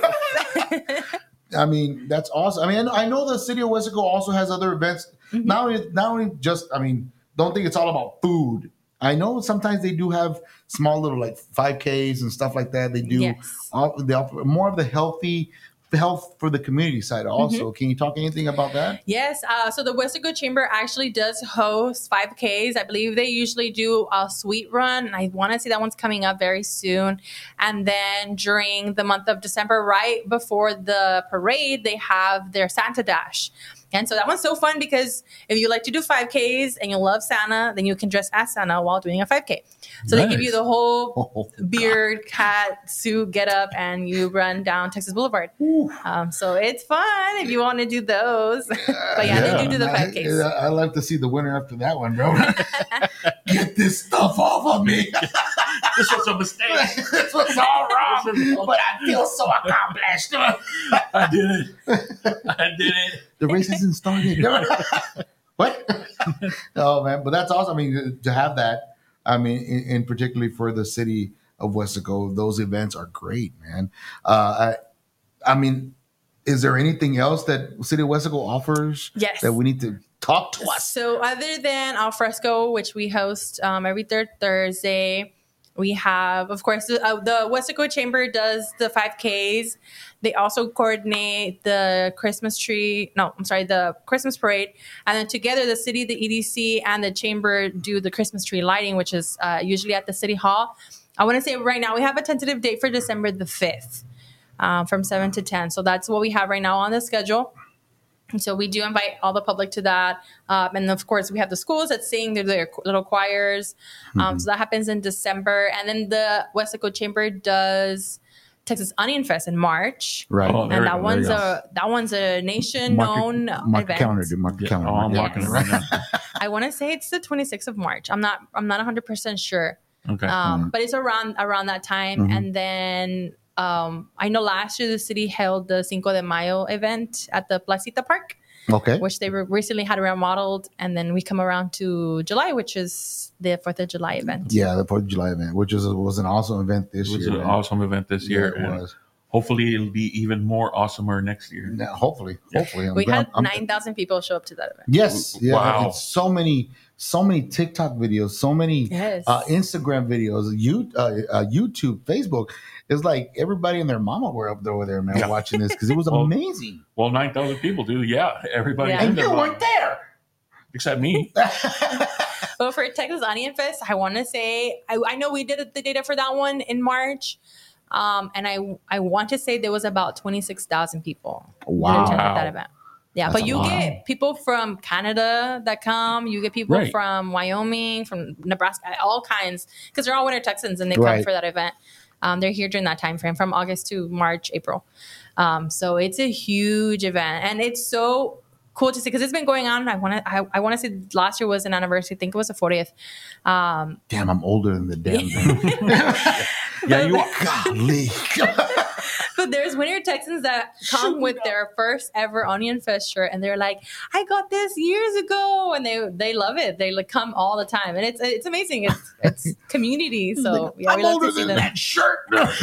I mean, that's awesome. I mean, I know the city of Wesco also has other events. Not only just, I mean, don't think it's all about food. I know sometimes they do have small little like 5Ks and stuff like that. They do Yes. they offer more of the health for the community side also. Can you talk anything about that? Yes. So the Wesco Chamber actually does host 5Ks. I believe they usually do a sweet run. And I want to see that one's coming up very soon. And then during the month of December, right before the parade, they have their Santa Dash. And so that one's so fun because if you like to do 5Ks and you love Santa, then you can dress as Santa while doing a 5K. So they give Nice. you the whole Oh, beard, hat, suit, get up, and you run down Texas Boulevard. So it's fun if you want to do those. But yeah, they do the 5Ks. I like to see the winner after that one, bro. Get this stuff off of me. This was a mistake. This was all wrong, but I feel so accomplished. I did it. I did it. The race isn't started. What? Oh man, but that's awesome. I mean, to have that. I mean, in particularly for the city of Wesco, those events are great, man. I mean, is there anything else that City of Wesco offers Yes. that we need to talk to us? So other than Alfresco, which we host every third Thursday, we have, of course, the Wesco Chamber does the 5Ks. They also coordinate the Christmas parade. And then together, the city, the EDC, and the chamber do the Christmas tree lighting, which is usually at the City Hall. I want to say right now we have a tentative date for December the 5th from 7 to 10. So that's what we have right now on the schedule. And so we do invite all the public to that. And of course, we have the schools that sing their little choirs. So that happens in December. And then the Wesco Chamber does Texas Onion Fest in March. Right. Oh, And there that one's a nation-known mark event. calendar, dude. Mark calendar. Oh, I'm marking it right now. I want to say it's the 26th of March. I'm not 100% sure. Okay. But it's around that time. And then I know last year the city held the Cinco de Mayo event at the Placita Park, Okay. which they recently had remodeled. And then we come around to July, which is the 4th of July event. Yeah, the 4th of July event, which was an awesome event this It was year. an man. awesome event this year. Yeah, it and was. hopefully it'll be even more awesomer next year. Yeah, hopefully. We had 9,000 people show up to that event. Yes. Yeah. Wow. It's so many TikTok videos, so many Yes. Instagram videos, YouTube, Facebook. It's like everybody and their mama were up over there, man, Yeah. watching this because it was Well, amazing. Well, 9,000 people do. Yeah. Everybody. Yeah. in And there, you weren't there. except me. But for Texas Onion Fest, I want to say, I know we did the data for that one in March. And I want to say there was about 26,000 people Wow. that attended that event. Yeah, That's but you a lot. get people from Canada that come. You get people Right. from Wyoming, from Nebraska, all kinds, because they're all Winter Texans and they come Right. for that event. They're here during that time frame from August to March, April. So it's a huge event, and it's so cool to see because it's been going on. I want to say last year was an anniversary. I think it was the 40th. Damn, I'm older than the damn thing. Yeah, you are. Golly. But there's Winter Texans that come with their first ever Onion Fest shirt, and they're like, "I got this years ago," and they love it. They like come all the time, and it's amazing. It's community. So yeah, we I'm love older to see than them. that shirt.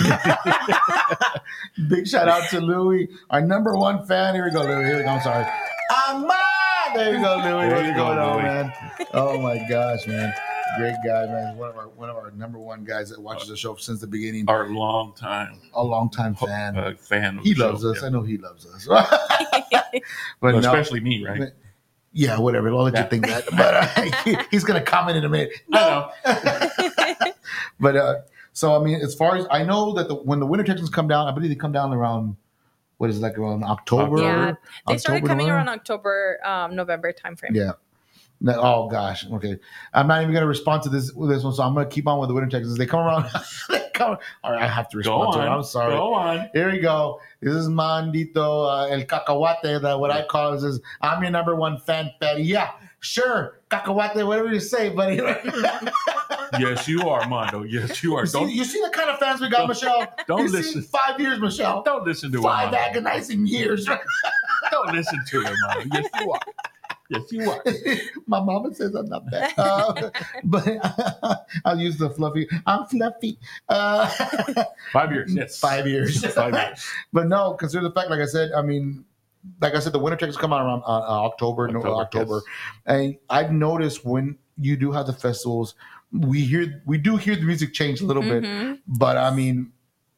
Big shout out to Louie, our number one fan. Here we go, Louie. Here we go. I'm sorry. Ama! There you go, Louie. There What's you go, going on, Louie. man? Oh my gosh, man. Great guy, man. One of our number one guys that watches the show since the beginning. Our long time fan. Of He the loves show, us. yeah. I know he loves us. But no, especially me, right? yeah, whatever. I'll let you think that. But he's going to comment in a minute. No. I know. But so I mean, as far as I know, that when the winter Texans come down, I believe they come down around what is it, like around October? Yeah, they started October, coming November? around October, November timeframe. Yeah. No, oh gosh. Okay. I'm not even going to respond to this one, so I'm going to keep on with the winter Texans. They come around. All right, I have to respond to it. I'm sorry. Go on. Here we go. This is Mandito El Cacahuate. That what I call is I'm your number one fan, Patty. Yeah, sure, Cacahuate, whatever you say, buddy. Yes, you are, Mondo. Yes, you are. You see the kind of fans we got, Michelle? Don't You see listen. 5 years, Michelle. Don't listen to him, 5 Mondo. agonizing years. Don't listen to him, Mondo. Yes, you are. Yes, you are. My mama says I'm not bad. But I'll use the fluffy. I'm fluffy. 5 years. Yes. 5 years. 5 years. But no, consider the fact, like I said, the winter Texans come out around October. Yes. And I've noticed when you do have the festivals, we do hear the music change a little bit. But I mean,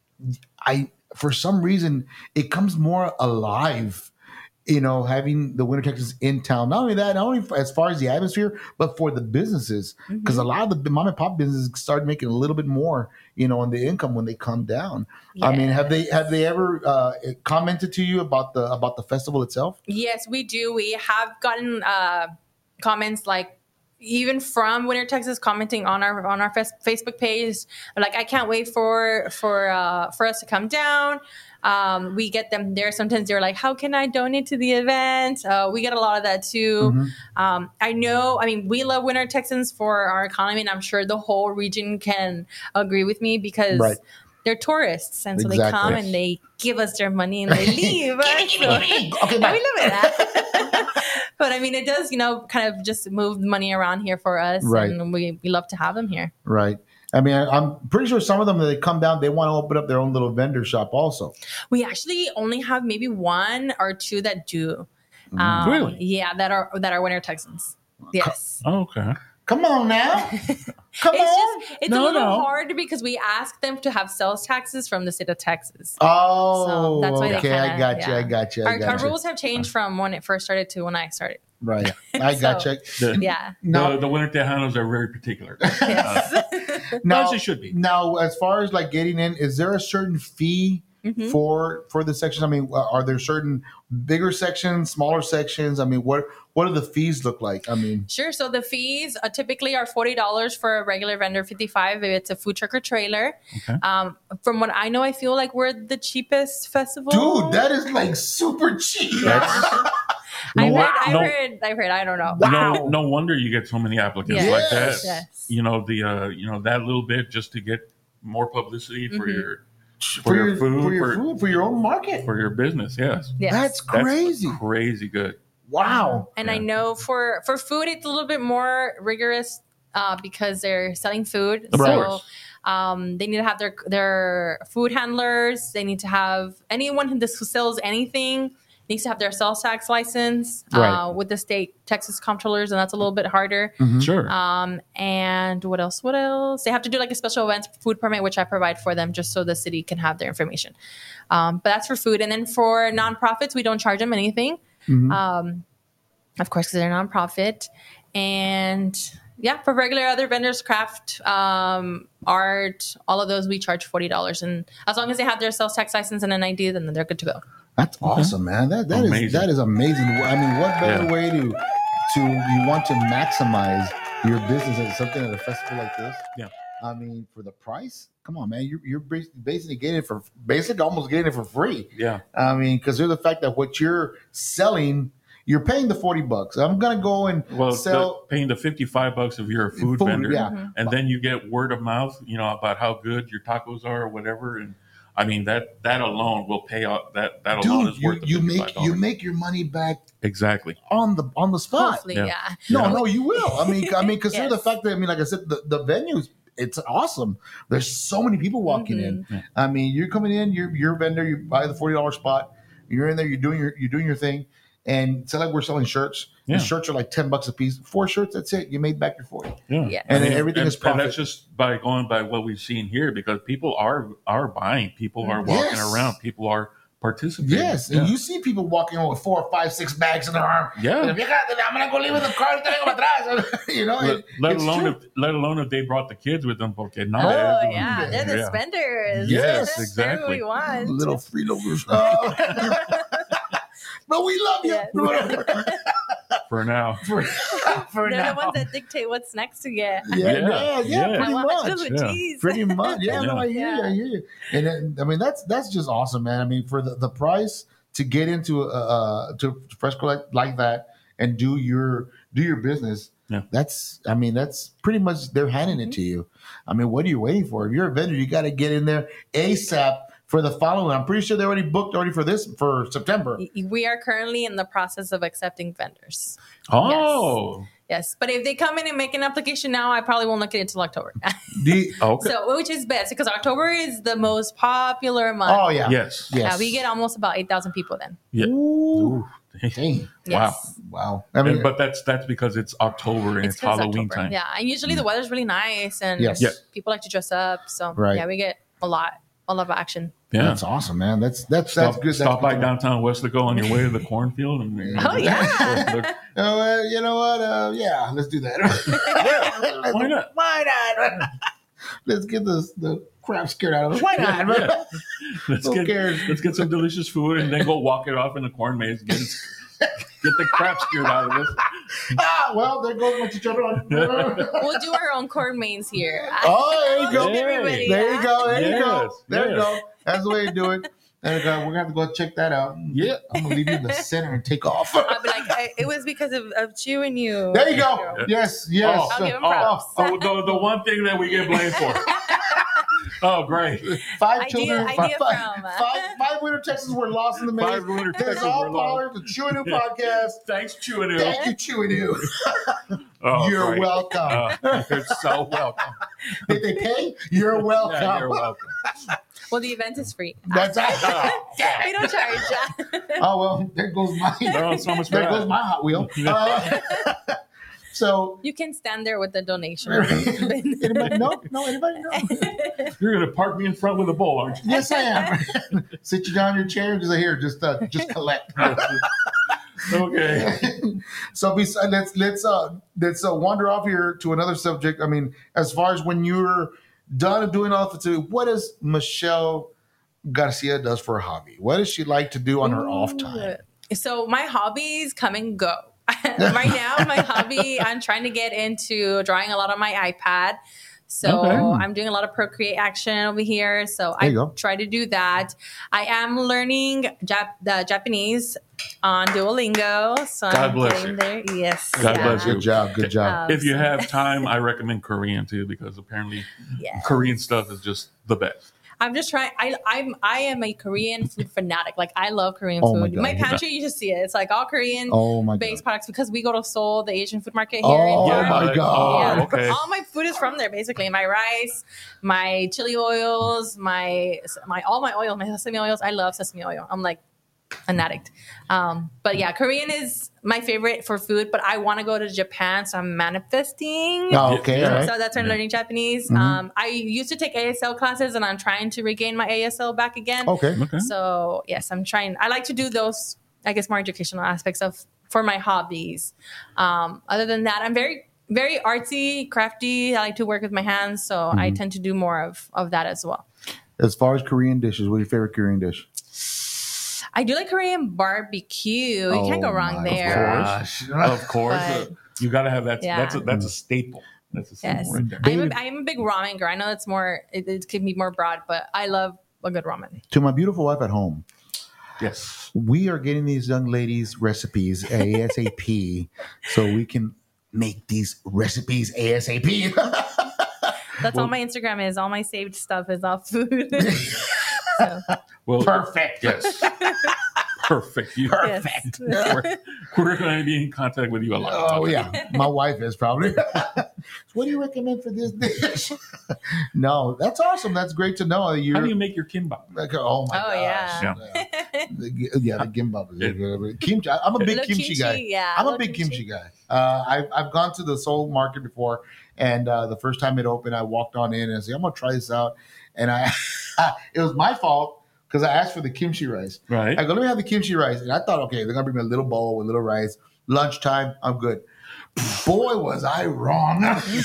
for some reason, it comes more alive. Having the winter Texans in town. Not only that, not only as far as the atmosphere, but for the businesses, because a lot of the mom and pop businesses start making a little bit more, on the income when they come down. Yes. I mean, have they ever commented to you about the festival itself? Yes, we do. We have gotten comments like even from Winter Texas commenting on our Facebook page, like I can't wait for us to come down. We get them there. Sometimes they're like, how can I donate to the event? We get a lot of that too. We love Winter Texans for our economy, and I'm sure the whole region can agree with me because they're tourists. And so they come and they give us their money and they leave. Okay, we love it. But I mean, it does, kind of just move the money around here for us. Right. And we love to have them here. Right. I mean, I'm pretty sure some of them, they come down, they want to open up their own little vendor shop also. We actually only have maybe 1 or 2 that do. Really? Yeah, that are Winter Texans. Yes. Okay. Come on now. Come on. It's a little hard because we ask them to have sales taxes from the state of Texas. Oh, So that's why they okay. I got you. yeah. I got you. Our rules have changed from when it first started to when I started. Right. I got you. Yeah. Now, The Winter Tejanos are very particular. Yes. now, they should be. Now, as far as like getting in, is there a certain fee for the sections? I mean, are there certain bigger sections, smaller sections? I mean, what do the fees look like? I mean, Sure. So the fees typically are $40 for a regular vendor, $55 if it's a food truck or trailer. Okay. From what I know, I feel like we're the cheapest festival. dude, that is like super cheap. I've Wow. heard. I don't know. No wonder you get so many applicants Yes. like that. Yes. That little bit just to get more publicity for your For your your food, for your own market. for your business. Yes. Yes. That's crazy. That's crazy good. Wow. And I know for food, it's a little bit more rigorous because they're selling food. Of So course. they need to have their food handlers. They need to have anyone who sells anything needs to have their sales tax license Right. with the state Texas comptrollers, and that's a little bit harder. Sure. And what else? They have to do like a special events food permit, which I provide for them just so the city can have their information. But that's for food. And then for nonprofits, we don't charge them anything. Of course, because they're a nonprofit. And yeah, for regular other vendors, craft, art, all of those, we charge $40. And as long as they have their sales tax license and an ID, then they're good to go. That's awesome, man. That is amazing. I mean, what better way to you want to maximize your business at something at a festival like this? Yeah. I mean, for the price, come on, man. You're basically getting it almost getting it for free. Yeah. I mean, because they're the fact that what you're selling, you're paying the $40. I'm gonna go and sell. Paying the $55 if you're a food vendor, yeah. and then you get word of mouth, about how good your tacos are or whatever, and I mean that alone will pay off. That alone Dude, is worth the $55. you make your money back exactly on the spot. Hopefully, Yeah. yeah. No, you will. I mean, consider the Yes. fact that like I said, the venues. It's awesome. There's so many people walking in. I mean, you're coming in, you're vendor, you buy the $40 spot, you're in there, you're doing your thing, And it's like we're selling shirts. Yeah. The shirts are like $10 a piece. 4 shirts, that's it. You made back your 40. Yeah. Yeah. And then everything is And profit. that's just by going by what we've seen here, because people are buying, people are walking Yes. around, people are participating. Yes, Yeah. and you see people walking on with 4, 5, 6 bags in their arm. Yeah. I'm gonna go leave in the car. You know, let it's alone true. if they brought the kids with them. Porque no, Oh yeah, they're the Yeah. spenders. Yes, They're exactly. what we want. Little freeloaders. But we love you. Yes. for now. For They're now. the ones that dictate what's next to get. Yeah, Yeah. I pretty want my much. food with Yeah. cheese. Pretty much. Yeah, no, I hear Yeah. you. I hear you. And then, I mean, that's just awesome, man. I mean, for the price to get into to Fresco like that and do your business, Yeah. that's pretty much they're handing it to you. I mean, what are you waiting for? If you're a vendor, you got to get in there ASAP for the following. I'm pretty sure they already booked for September. We are currently in the process of accepting vendors. Oh, Yes, but if they come in and make an application now, I probably won't look at it until October. okay. So, which is best because October is the most popular month. Oh yeah. Yes. Yes. Yeah, we get almost about 8,000 people then. Yeah. Ooh. Ooh. Dang. Yes. Wow. I mean, But that's because it's October and it's 'cause Halloween October. time. Yeah, and usually the weather's really nice and Yes. Yeah. people like to dress up. So Right. yeah, we get a lot of action. Yeah. that's awesome, man. That's good. Stop That's by good. downtown Westlake on your way to the cornfield. And, Oh, yeah. You know what? Yeah, let's do that. Why not? Why not? Let's get the crap scared out of us. Why not? Yeah. Let's Who get cares? let's get some delicious food and then go walk it off in the corn maze. Get the crap scared out of us. Well, there goes my chicharron. We'll do our own corn mains here. Oh, there you go. Look at everybody, There you go. There you go. Yes, There you yes. go. That's the way to do it. There you go. We're gonna have to go check that out. Yeah. I'm gonna leave you in the center and take off. I'll be like, it was because of chewing you. There you go. Yes, yes. Oh, I'll give him oh, props. the one thing that we get blamed for. Oh, great. 5 Idea- children. idea five, from- five winter Texans were lost in the maze. 5 winter This is Texans all were lost. part of the Chewing New podcast. Thanks, Chewing Thank you, Chewing New. Oh, You're great. welcome. You're so welcome. Did they pay? You're welcome. Yeah, you're welcome. Well, the event is free. That's We don't charge. Oh well, there goes my Oh, so much there for goes that. my Hot Wheel. So You can stand there with the donation. anybody know? No, anybody know? You're going to park me in front with a bowl, aren't you? Yes, I am. Sit you down in your chair and just here, just collect. Okay. So let's wander off here to another subject. I mean, as far as when you're done doing all the what does Michelle Garcia does for a hobby? What does she like to do on her off time? So my hobbies come and go. Right now, my hobby, I'm trying to get into drawing a lot on my iPad. So Okay. I'm doing a lot of Procreate action over here. So There I you go. try to do that. I am learning the Japanese on Duolingo. So God I'm bless getting you. there. Yes. God bless you. Good job. Good job. If you have time, I recommend Korean too, because apparently Yes. Korean stuff is just the best. I'm just trying. I am a Korean food fanatic. Like I love Korean Oh my food. God. My pantry, you just see it. It's like all Korean Oh my based god. products because we go to Seoul, the Asian food market here. Oh in my Florida. God. Yeah. Okay. All my food is from there, basically. My rice, my chili oils, my all my oils, my sesame oils. I love sesame oil. I'm like an addict. But yeah, Korean is my favorite for food. But I want to go to Japan, so I'm manifesting. Oh, okay. All right. So that's why I'm learning Japanese. Mhm. I used to take ASL classes, and I'm trying to regain my ASL back again. Okay. Okay. So yes, I'm trying. I like to do those, I guess, more educational aspects for my hobbies. Other than that, I'm very, very artsy, crafty. I like to work with my hands, so I tend to do more of that as well. As far as Korean dishes, what's your favorite Korean dish? I do like Korean barbecue. You can't go wrong my there. gosh. Of course. But- You got to have that. Yeah. That's a staple. That's a staple Yes, right there. I'm a big ramen girl. I know it's more. It can be more broad, but I love a good ramen. To my beautiful wife at home, Yes. we are getting these young ladies recipes ASAP so we can make these recipes ASAP. That's all my Instagram is. All my saved stuff is all food. So, Well, Perfect. Yes. Perfect. You yes. we're going to be in contact with you a lot. Oh yeah, my wife is probably. What do you recommend for this dish? No, that's awesome. That's great to know. How do you make your kimbap? Like, oh my Oh, gosh. yeah. The gimbap. Kimchi. I'm a big Little kimchi guy. Yeah, I'm a little big kimchi guy. I've gone to the Seoul market before, and the first time it opened, I walked on in and I said, "I'm gonna try this out." And it was my fault because I asked for the kimchi rice. Right. I go, "Let me have the kimchi rice," and I thought, okay, they're gonna bring me a little bowl with a little rice. Lunchtime, I'm good. Boy, was I wrong.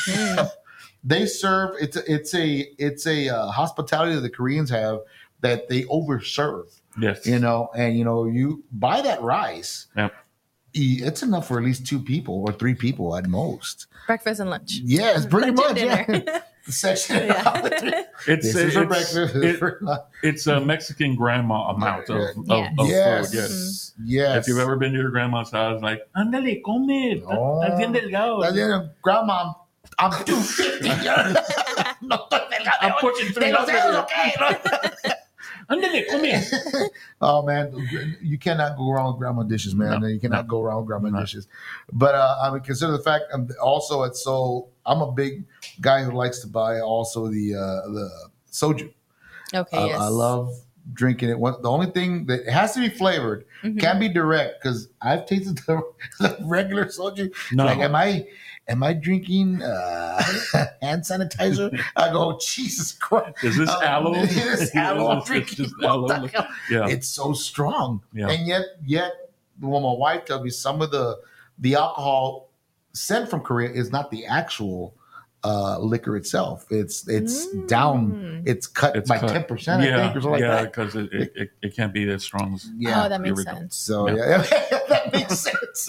They serve it's a hospitality that the Koreans have that they overserve. Yes. And you buy that rice. Yep. It's enough for at least 2 people or 3 people at most. Breakfast and lunch. Yes, pretty Lunch and much. dinner. Yeah. The section. This is for breakfast. It's a Mexican grandma amount of Yes. food. Yes. Yes. Yes. If you've ever been to your grandma's house, like, ándale, come. Estás bien delgado. Grandma, I'm 250. No estoy delgado. I'm pushing De los 300. dedos, okay. Ándale, come. Oh man, you cannot go wrong with grandma dishes, man. You cannot go wrong with grandma dishes. But I mean, consider the fact. Also, at Seoul, I'm a big guy who likes to buy also the soju. Okay. Yes. I love drinking it. The only thing that it has to be flavored, can't be direct, because I've tasted the regular soju. No. Like, am I drinking hand sanitizer? I go, Jesus Christ. Is this aloe? It is aloe. I'm It's drinking. just What aloe. the hell? Yeah. It's so strong. Yeah. And yet, when my wife tells me some of the alcohol sent from Korea is not the actual liquor itself. It's down. It's cut by 10%, I think, or something like that. because it can't be as strong as Yeah. Oh, that makes original. sense. So yeah, that makes sense.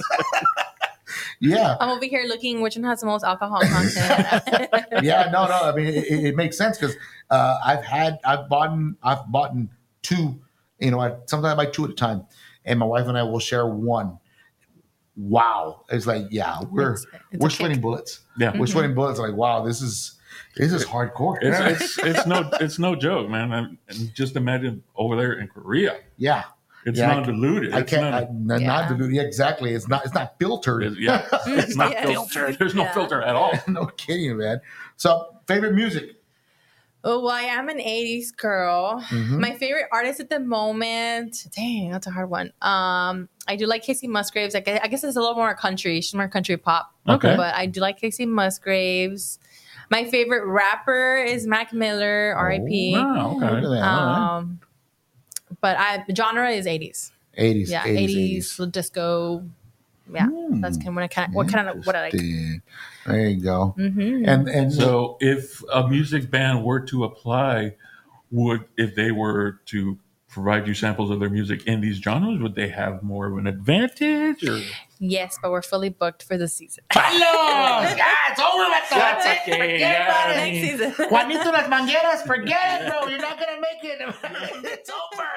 Yeah. I'm over here looking which one has the most alcohol content. Yeah, no. I mean, it makes sense because I've bought 2. Sometimes I buy 2 at a time, and my wife and I will share one. Wow, it's like, yeah, we're It's a sweating kick. bullets. Yeah. We're sweating bullets. Like, wow, this is hardcore. It's no joke, man. And just imagine over there in Korea. Yeah, It's Yeah, non-diluted. I It's can't. Not Yeah. diluted. Yeah, exactly. It's not filtered. it's not Yes. filtered. There's no Yeah. filter at all. No kidding, man. So, favorite music? Oh, well, I am an 80s girl. Mhm. My favorite artist at the moment, dang, that's a hard one. I do like Casey Musgraves. I guess it's a little more country. She's more country pop. Okay. But I do like Casey Musgraves. My favorite rapper is Mac Miller, R.I.P. Wow, okay. Look at that. All right. But genre is 80s. 80s. Yeah, 80s. little disco. Yeah, that's kind of what I like. Interesting. There you go. Mhm. And So if a music band were to apply, if they were to provide you samples of their music in these genres, would they have more of an advantage? Or Yes, but we're fully booked for the season. yeah, it's over. That's it. okay. Forget about it. Next season. Juanito Las Mangueras, forget it, bro. You're not gonna make it. It's over.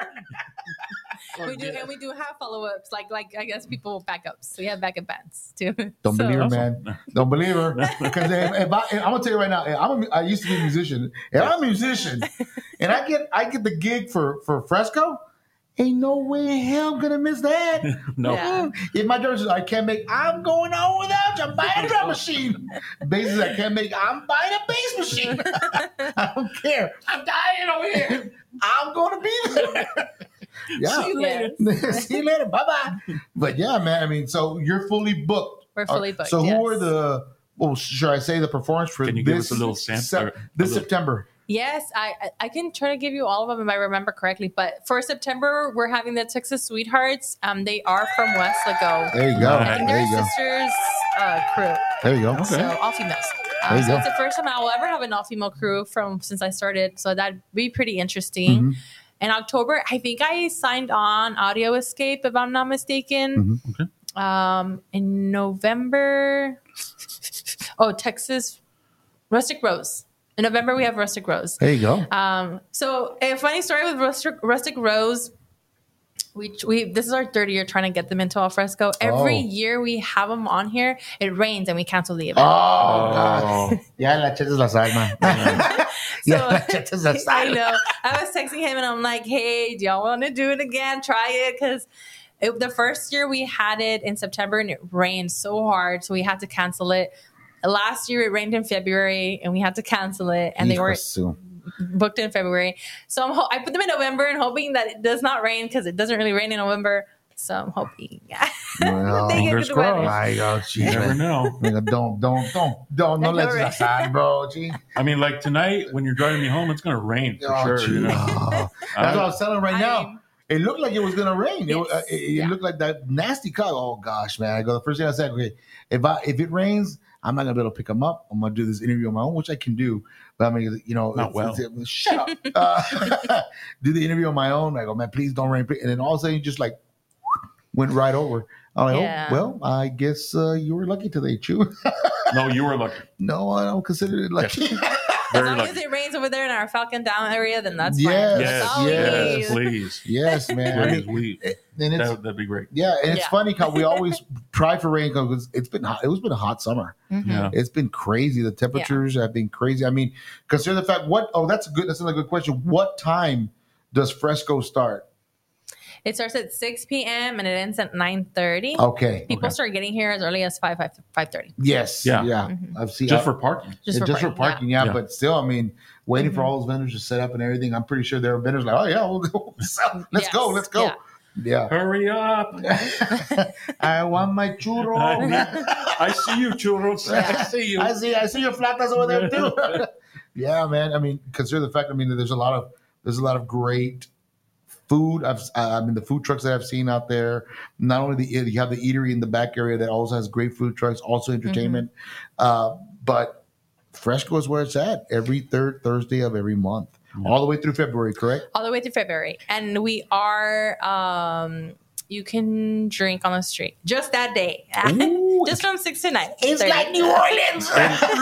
We do have follow-ups, like I guess people backups. We have backup bands too. Don't So- believe her, Awesome. man. Don't believe her. Because I'm gonna tell you right now. I used to be a musician. If I'm a musician and I get the gig for Fresco, ain't no way in hell I'm gonna miss that. No. Yeah. If my drummer says I can't make, I'm going on without you. I'm buying a drum machine. Basses I can't make, I'm buying a bass machine. I don't care. I'm dying over here. I'm gonna be there. Yeah. See you later. Yes. See you later. Bye bye. But yeah, man. I mean, so you're fully booked. We're fully booked. So who yes. are the? Well, should I say the performance for Can you this? give us a little sample? This September. Yes, I can try to give you all of them if I remember correctly. But for September, we're having the Texas Sweethearts. They are from Weslaco. There you go. Nice. And There they're you go. sisters crew. There you go. Okay. So all females. There you So go. it's the first time I will ever have an all female crew since I started. So that'd be pretty interesting. Mhm. In October, I think I signed on Audio Escape, if I'm not mistaken. Okay. In November, Texas Rustic Rose. In November, we have Rustic Rose. There you go. So a funny story with Rustic Rose. We this is our third year trying to get them into Al Fresco. Every Oh. year we have them on here. It rains and we cancel the event. Oh, God. Yeah, la cheta es la sal, man. Yeah, la cheta es la I sal. know. I was texting him and I'm like, "Hey, do y'all want to do it again? Try it." Because the first year we had it in September and it rained so hard, so we had to cancel it. Last year it rained in February and we had to cancel it, and they Hijo were su. booked in February. So I put them in November and hoping that it does not rain because it doesn't really rain in November. So I'm hoping. Well, They get fingers good weather. crossed. You You never know. Don't let us outside, bro. Gee. I mean, like tonight when you're driving me home, it's gonna rain for Oh, sure. gee. You know? That's what I was telling right I now. mean- It looked like it was gonna rain. Yes. It Yeah. looked like that nasty cloud. Oh gosh, man! I go. The first thing I said, okay, if it rains, I'm not gonna be able to pick them up. I'm gonna do this interview on my own, which I can do. But I mean, Not well. shut up. Do the interview on my own. I go, man, please don't rain. And then all of a sudden, you just like went right over. I'm like, Yeah. oh, well, I guess you were lucky today, Chew. No, you were lucky. No, I don't consider it lucky. As Very long lucky. as it rains over there in our Falcon Down area, then that's Yes, fine. Yes, That's all we yes. need. please. Yes, man. I Please, mean, we, and it's that'd be great. yeah, and it's Yeah. funny how we always try for rain because it's been hot. It's been a hot summer. Yeah. It's been crazy. The temperatures have been crazy. I mean, consider the fact that's another good question. What time does Fresco start? It starts at 6 p.m. and it ends at 9:30. Okay. People start getting here as early as 5:30. Yes. Yeah. Yeah. I've seen Just for parking. Just for parking, Yeah. Yeah. But still, I mean, waiting for all those vendors to set up and everything. I'm pretty sure there are vendors like, oh yeah, we'll go. Let's Yes. go. Let's go. Yeah. Yeah. Hurry up. I want my churro. I see you, churros. I see you. I see your flatas over there too. Yeah, man. I mean, consider the fact. I mean, there's a lot of great food. I mean, the food trucks that I've seen out there. Not only you have the eatery in the back area that also has great food trucks, also entertainment. But Fresco is where it's at every third Thursday of every month, all the way through February. Correct? All the way through February. And we are, you can drink on the street just that day. Ooh. Just from 6 to 9. It's like New Orleans.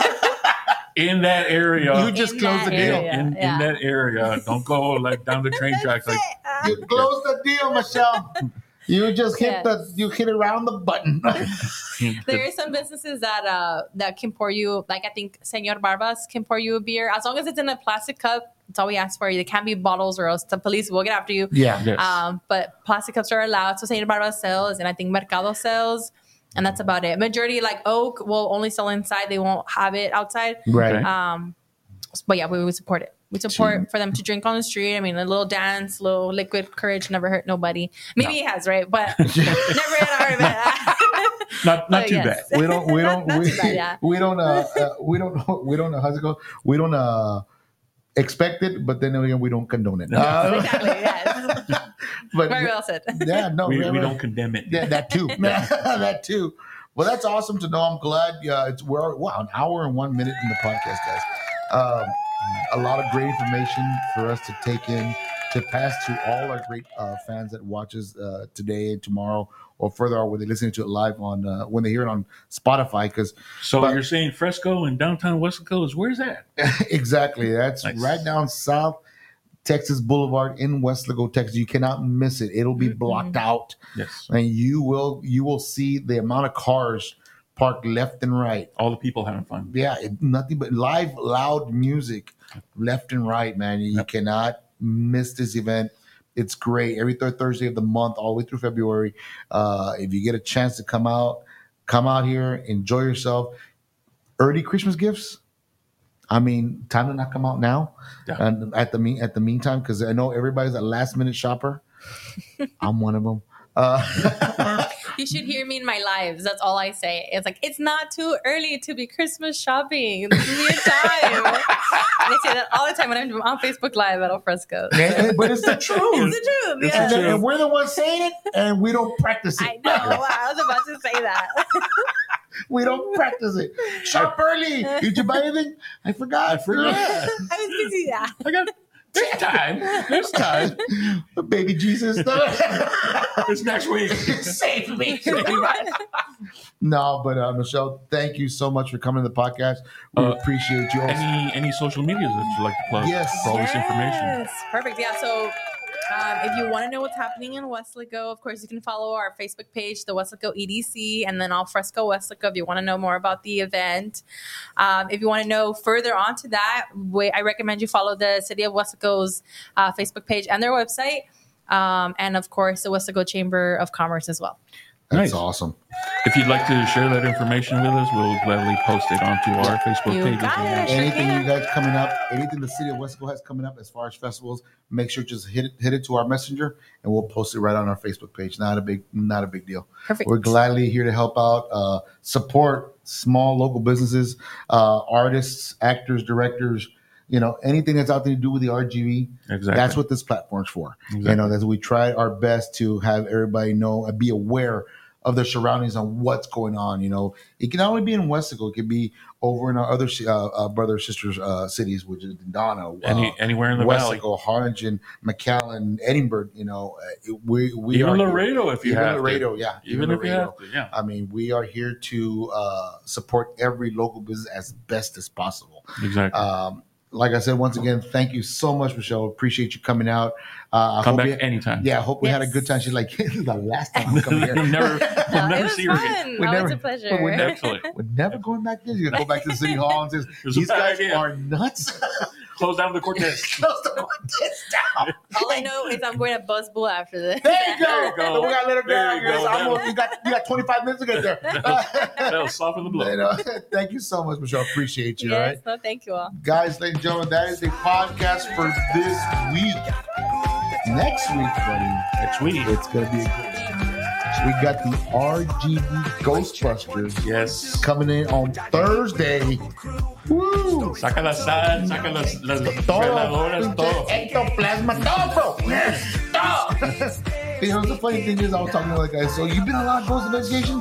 In that area. You just In closed that the deal. area. in Yeah. that area. Don't go like down the train tracks. Like You closed the deal, Michelle. You just hit Yes. you hit around the button. There are some businesses that can pour you, like I think Senor Barbas can pour you a beer. As long as it's in a plastic cup, that's all we ask for. There can't be bottles or else the police will get after you. Yeah. yes. But plastic cups are allowed. So Senor Barbas sells, and I think Mercado sells, and that's about it. Majority, like Oak, will only sell inside. They won't have it outside. Right. Okay. But yeah, we would support it. We support for them to drink on the street. I mean, a little dance, little liquid courage never hurt nobody. Maybe it has, right? But never in our event. Not But too yes. bad. We don't Not too bad, yeah. we don't how's it go? We don't expect it, but then again we don't condone it. Exactly, yes. But Very well said. yeah, no, We really. don't condemn it. Yeah, that too. That too. Well, that's awesome to know. I'm glad. We're an hour and 1 minute in the podcast, guys. A lot of great information for us to take in, to pass to all our great fans that watches today and tomorrow, or further on when they listen to it live on when they hear it on Spotify. So you're saying Fresco and downtown Wesco is where's that? Exactly, that's Nice. right down South Texas Boulevard in Westlaco, Texas. You cannot miss it. It'll be blocked out. Yes. And you will see the amount of cars parked left and right. All the people having fun. Yeah, nothing but live, loud music left and right, man. You cannot miss this event. It's great. Every third Thursday of the month, all the way through February. If you get a chance to come out here, enjoy yourself. Early Christmas gifts. I mean, time to not come out now. Yeah. And at the meantime, because I know everybody's a last minute shopper. I'm one of them. You should hear me in my lives. That's all I say. It's like, it's not too early to be Christmas shopping. This is your time. And I say that all the time when I'm on Facebook Live at Alfresco. But it's the truth. It's the truth. It's Yeah. the truth. And we're the ones saying it, and we don't practice it. I know. I was about to say that. We don't practice it. Shop early. Did you buy anything? I forgot. I forgot. I was busy. Yeah. I got this time. Baby Jesus. It's next week. Save me. No, but Michelle, thank you so much for coming to the podcast. We appreciate you. Any social medias that you'd like to plug Yes. for all this information? Yes. Perfect. Yeah. So if you want to know what's happening in Westlaco, of course, you can follow our Facebook page, the Westlaco EDC, and then Alfresco Westlaco if you want to know more about the event. If you want to know further on to that, I recommend you follow the City of Westlaco's Facebook page and their website. And, of course, the Westlaco Chamber of Commerce as well. That's Nice. awesome. If you'd like to share that information with us, we'll gladly post it onto our Facebook You page. got it. Anything you guys coming up, anything the city of Wesco has coming up as far as festivals, make sure just hit it to our messenger, and we'll post it right on our Facebook page. Not a big deal. Perfect. We're gladly here to help out, support small local businesses, artists, actors, directors. Anything that's out there to do with the RGV. Exactly. That's what this platform's for. Exactly. That we try our best to have everybody know and be aware of their surroundings on what's going on. It can not only be in Wesco, it could be over in our other brother sisters cities, which is Donna, anywhere in the valley, Wesco, Harlingen, McAllen, Edinburgh. We even are Laredo, if you even have Laredo, to. yeah, Even if you have to, yeah. I mean, we are here to support every local business as best as possible. Exactly. Like I said, once again, thank you so much, Michelle. Appreciate you coming out. Come back anytime. Yeah, I hope we had a good time. She's like, this is the last time I'm coming here. We'll never it was see her again. fun. Always a pleasure. We're never, Excellent. we're never going back there. You're going to go back to the city hall and say, was a these bad guys idea. are nuts. Close down the Cortez. Close the Cortez down. All I know is I'm going to Buzz Bull after this. There you go. There you go. So we got to let her There down. you go. Almost, you got 25 minutes to get there. That'll soften the blow. Thank you so much, Michelle. Appreciate you. All right. Yes, no, thank you all. Guys, ladies and gentlemen, that is the podcast for this week. Next week, buddy, Next week. it's going to be a good one. We got the RGV Ghostbusters Yes. coming in on Thursday. Woo! Saca la sal, saca las veladoras, todo. Ectoplasma, todo, bro. The funny thing is, I was talking to the guy. So you've been a lot of ghost investigation?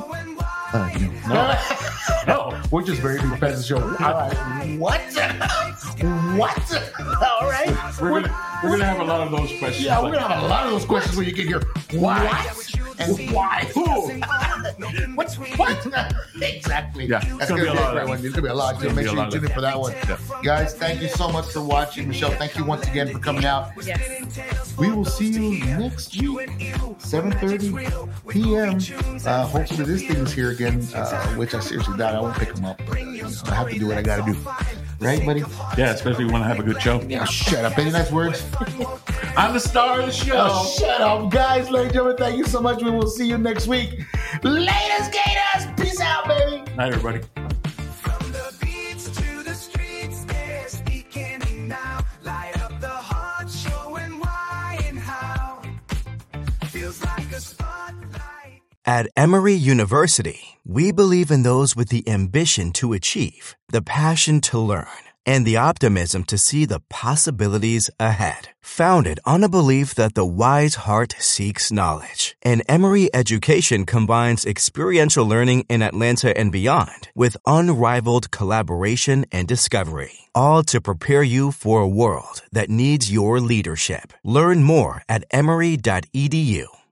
No. We're just very big fans of the show. All right. What? What? All right. We're gonna have a lot of those questions. Yeah, we're gonna have a lot of those questions when you get here. Why? And why? Who? What? Exactly. Yeah, That's it's gonna be a lot of great that. one. It's gonna be a lot. So make sure you tune in for that one. Yeah. Guys, thank you so much for watching. Michelle, thank you once again for coming out. Yes. We will see you next week, 7:30 p.m. Hopefully this thing is here again, which I seriously doubt. I won't pick them up, but I have to do what I gotta do. Right, buddy? Yeah, especially when I have a good show. Yeah, shut up. Any nice words? I'm the star of the show. Oh, shut up. Guys, ladies and gentlemen, thank you so much. We will see you next week. Laters, Gators. Peace out, baby. Night, everybody. From the beach to the streets, they're speaking now. Light up the heart, showing why and how. Feels like a spotlight. At Emory University, we believe in those with the ambition to achieve, the passion to learn, and the optimism to see the possibilities ahead. Founded on a belief that the wise heart seeks knowledge, and Emory education combines experiential learning in Atlanta and beyond with unrivaled collaboration and discovery, all to prepare you for a world that needs your leadership. Learn more at emory.edu.